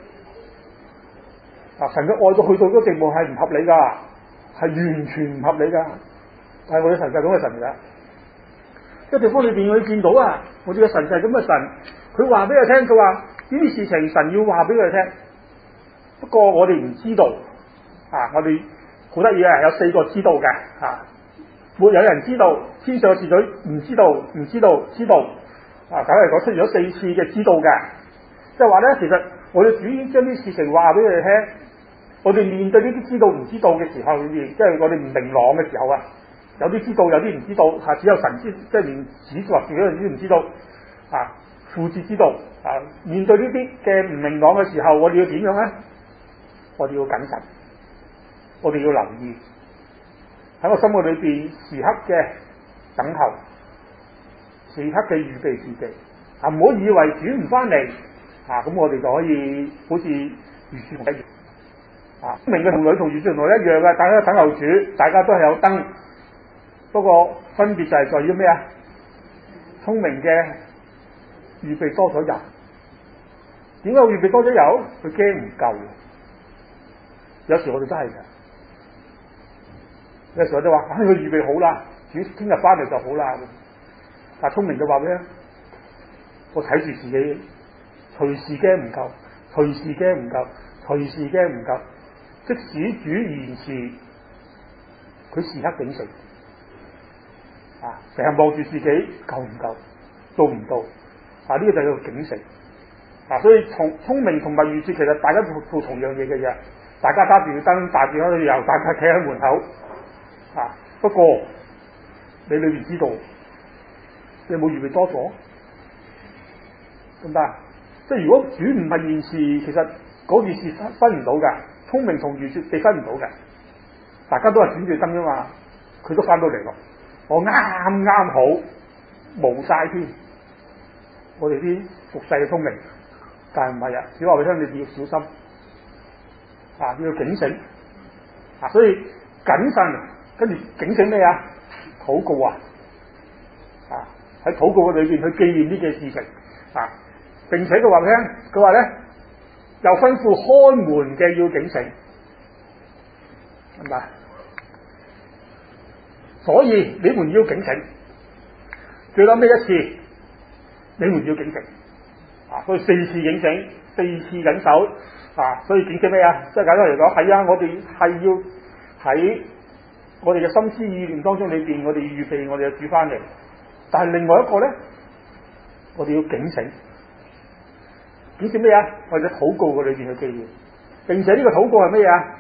神嘅愛到去到嗰個地步係唔合理噶，係完全唔合理噶。但係我哋神就係咁嘅神㗎。即係地方裏邊我哋見到我哋嘅神就係咁嘅神，佢話俾佢聽，佢話呢啲事情神要話俾佢聽，不過我哋唔知道我哋。好得意啊！有4個知道嘅沒有人知道，天上嘅侍女唔知道，知道簡單嚟講出現咗4次嘅知道嘅，即係話咧，其實我哋主要將啲事情話俾佢哋聽，我哋面對呢啲知道唔知道嘅時候，即係我哋唔明朗嘅時候有啲知道，有啲唔知道只有神知，即係連子或自己都唔知道父子知道面對呢啲嘅唔明朗嘅時候，我哋要點樣咧？我哋要謹慎。我哋要留意喺我心裏邊時刻嘅等候，時刻嘅預備自己唔好以為主唔翻嚟咁我哋就可以好似漁樹一樣明嘅童女同漁樹童女一樣嘅，大家都等候主，大家都係有燈，不過分別就係在於咩聰明嘅預備多咗油，點解會預備多咗油？佢驚唔夠，有時我哋都係嘅。有時候就話佢預備好啦，主聽日翻嚟就好啦。但係聰明就話咩？我睇住自己，隨時驚唔夠，隨時驚唔夠，隨時驚唔夠。即使主延遲，佢時刻警醒啊，成日望住自己夠唔夠，做唔到啊？呢個就叫警醒啊！所以聰明同埋愚拙其實大家做同樣嘢嘅啫，大家揸住燈，帶住喺度遊，大家企喺門口啊。不過你裏邊知道，你有冇預備多咗？得唔得？即係如果主唔係現時，其實嗰件事分唔到㗎，聰明同愚拙你分唔到嘅，大家都係轉住燈啫嘛，佢都翻到嚟咯。我啱好冇晒添，我哋啲俗世嘅聰明，但係唔係啊？主話俾你聽，你要小心啊，要警醒啊，所以謹慎，跟住警醒咩啊？禱告啊，喺禱告嘅裏邊去紀念呢件事情啊。並且佢話俾你聽，佢話咧又吩咐看門嘅要警醒，係咪？所以你們要警醒，最後尾一次你們要警醒啊！所以4次警醒，4次緊守啊！所以警醒咩啊？即係簡單嚟講，係啊！我哋係要喺我哋嘅心思意念當中裏邊，我哋預備我哋嘅主翻嚟。但係另外一個咧，我哋要警醒。警醒咩啊？我哋禱告嘅裏邊去紀念，並且呢個禱告係咩啊？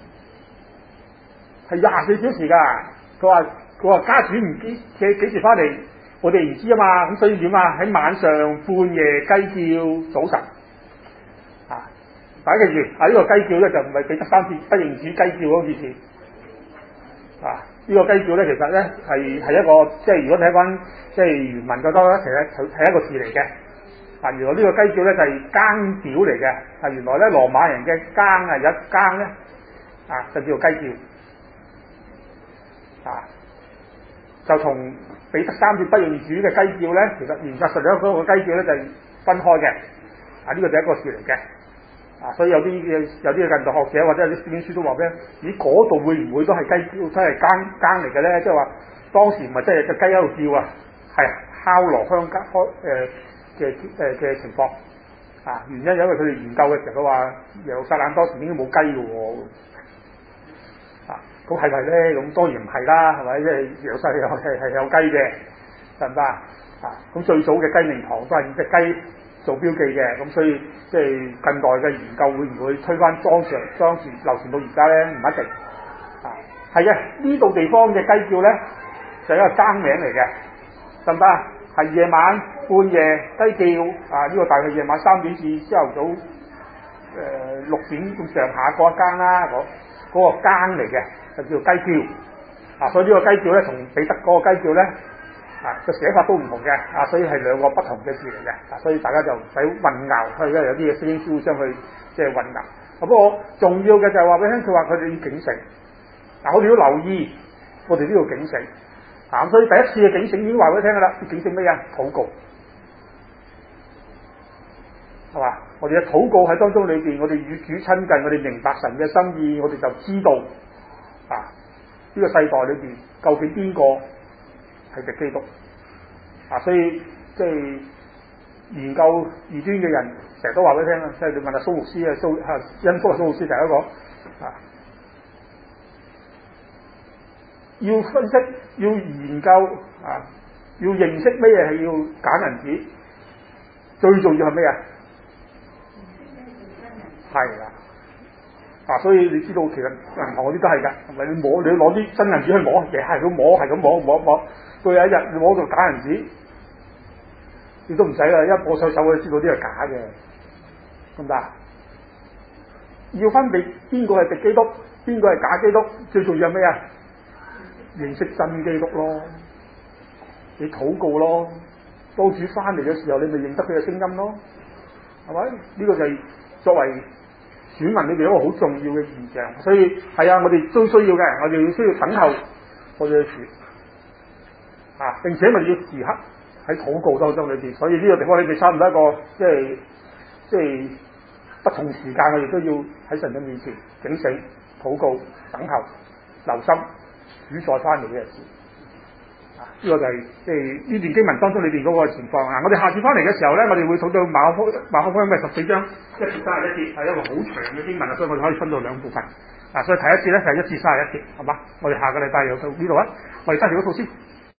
係24小時㗎。佢話家主唔知幾時翻嚟，我哋唔知啊嘛。咁所以點啊？喺晚上、半夜雞叫、早晨啊！大家記住啊！呢個雞叫咧就唔係彼得3次不認主雞叫嗰件事啊！呢個雞叫咧其實咧係一個即係如果睇翻即係原文嗰度咧，其實係一個字嚟嘅。啊！原來呢個雞叫咧就係更表嚟嘅。啊！原來咧羅馬人嘅更啊有一更咧啊就叫做雞叫。啊，就同彼得3次不認主嘅雞叫咧，其實原則上咧嗰個雞叫咧就係分開嘅。啊，呢個就係一個事嚟嘅。啊，所以有啲嘅近代學者或者有啲聖經書都話咧，咦嗰度會唔會都係雞叫，真係更嚟嘅咧？即係話當時唔係真係隻雞喺度叫啊，係敲鑼香嘅情況。啊，原因因為佢哋研究嘅時候，佢話耶路撒冷當時應該冇雞嘅喎。咁係咪咧？咁當然唔係啦，係咪？即係耶路撒冷係有雞嘅，得唔得啊？咁最早嘅雞鳴堂都係以隻雞做標記嘅，咁所以即係近代嘅研究會唔會推翻當時流傳到而家咧？唔一定。係嘅，呢度地方嘅雞叫咧就係一個更名嚟嘅，得唔得啊？係夜晚、半夜雞叫啊！呢個大概夜晚3點至朝頭早6點咁上下嗰一更啦，嗰個更嚟嘅。就叫雞叫，所以呢個雞叫咧同彼得嗰個雞叫咧，個寫法都唔同嘅，所以係兩個不同嘅字嚟嘅，所以大家就唔使混淆，因為有啲嘅聖經書會將佢即係混淆。不過重要嘅就係話俾你聽，佢話佢哋要警醒，我哋要留意，我哋都要警醒，所以第一次嘅警醒已經話俾你聽㗎啦，要警醒咩啊？禱告，係嘛？我哋嘅禱告喺當中裏邊，我哋與主親近，我哋明白神嘅心意，我哋就知道。呢個世代裏邊究竟邊個係隻基督？所以即係研究異端嘅人成日都話俾你聽啦，即係你問下蘇牧師啊，恩福蘇牧師成日都講要分析、要研究要認識咩嘢係要揀銀紙，最重要係咩啊？係啦。所以你知道其實銀行嗰啲都係㗎，係咪？你要攞啲真銀紙去摸，嘢係咁摸，係咁摸，到有一日你摸到假銀紙，你都唔使啦，一摸手就知道啲係假嘅，得唔得？要分別邊個係敵基督，邊個係假基督，最重要係咩啊？認識真基督咯，你禱告咯，當主翻嚟嘅時候，你咪認得佢嘅聲音咯，係咪？呢個就係作為選民裏邊一個好重要嘅現象，所以係啊，我哋都需要嘅，我哋需要等候我哋嘅主並且我哋要時刻喺禱告當中裏邊，所以呢個地方你哋差唔多一個即係不同時間，我哋都要喺神嘅面前警醒、禱告、等候、留心主再翻嚟嘅日子。呢個就係即係呢段經文當中裏邊嗰個情況我哋下次翻嚟嘅時候咧，我哋會睇到馬可福音嘅14章1至31節，係一個好長嘅經文所以我哋可以分到兩部分。所以第一節咧就係1至31節，係嘛？我哋下個禮拜又到呢度我哋揸住嗰套先。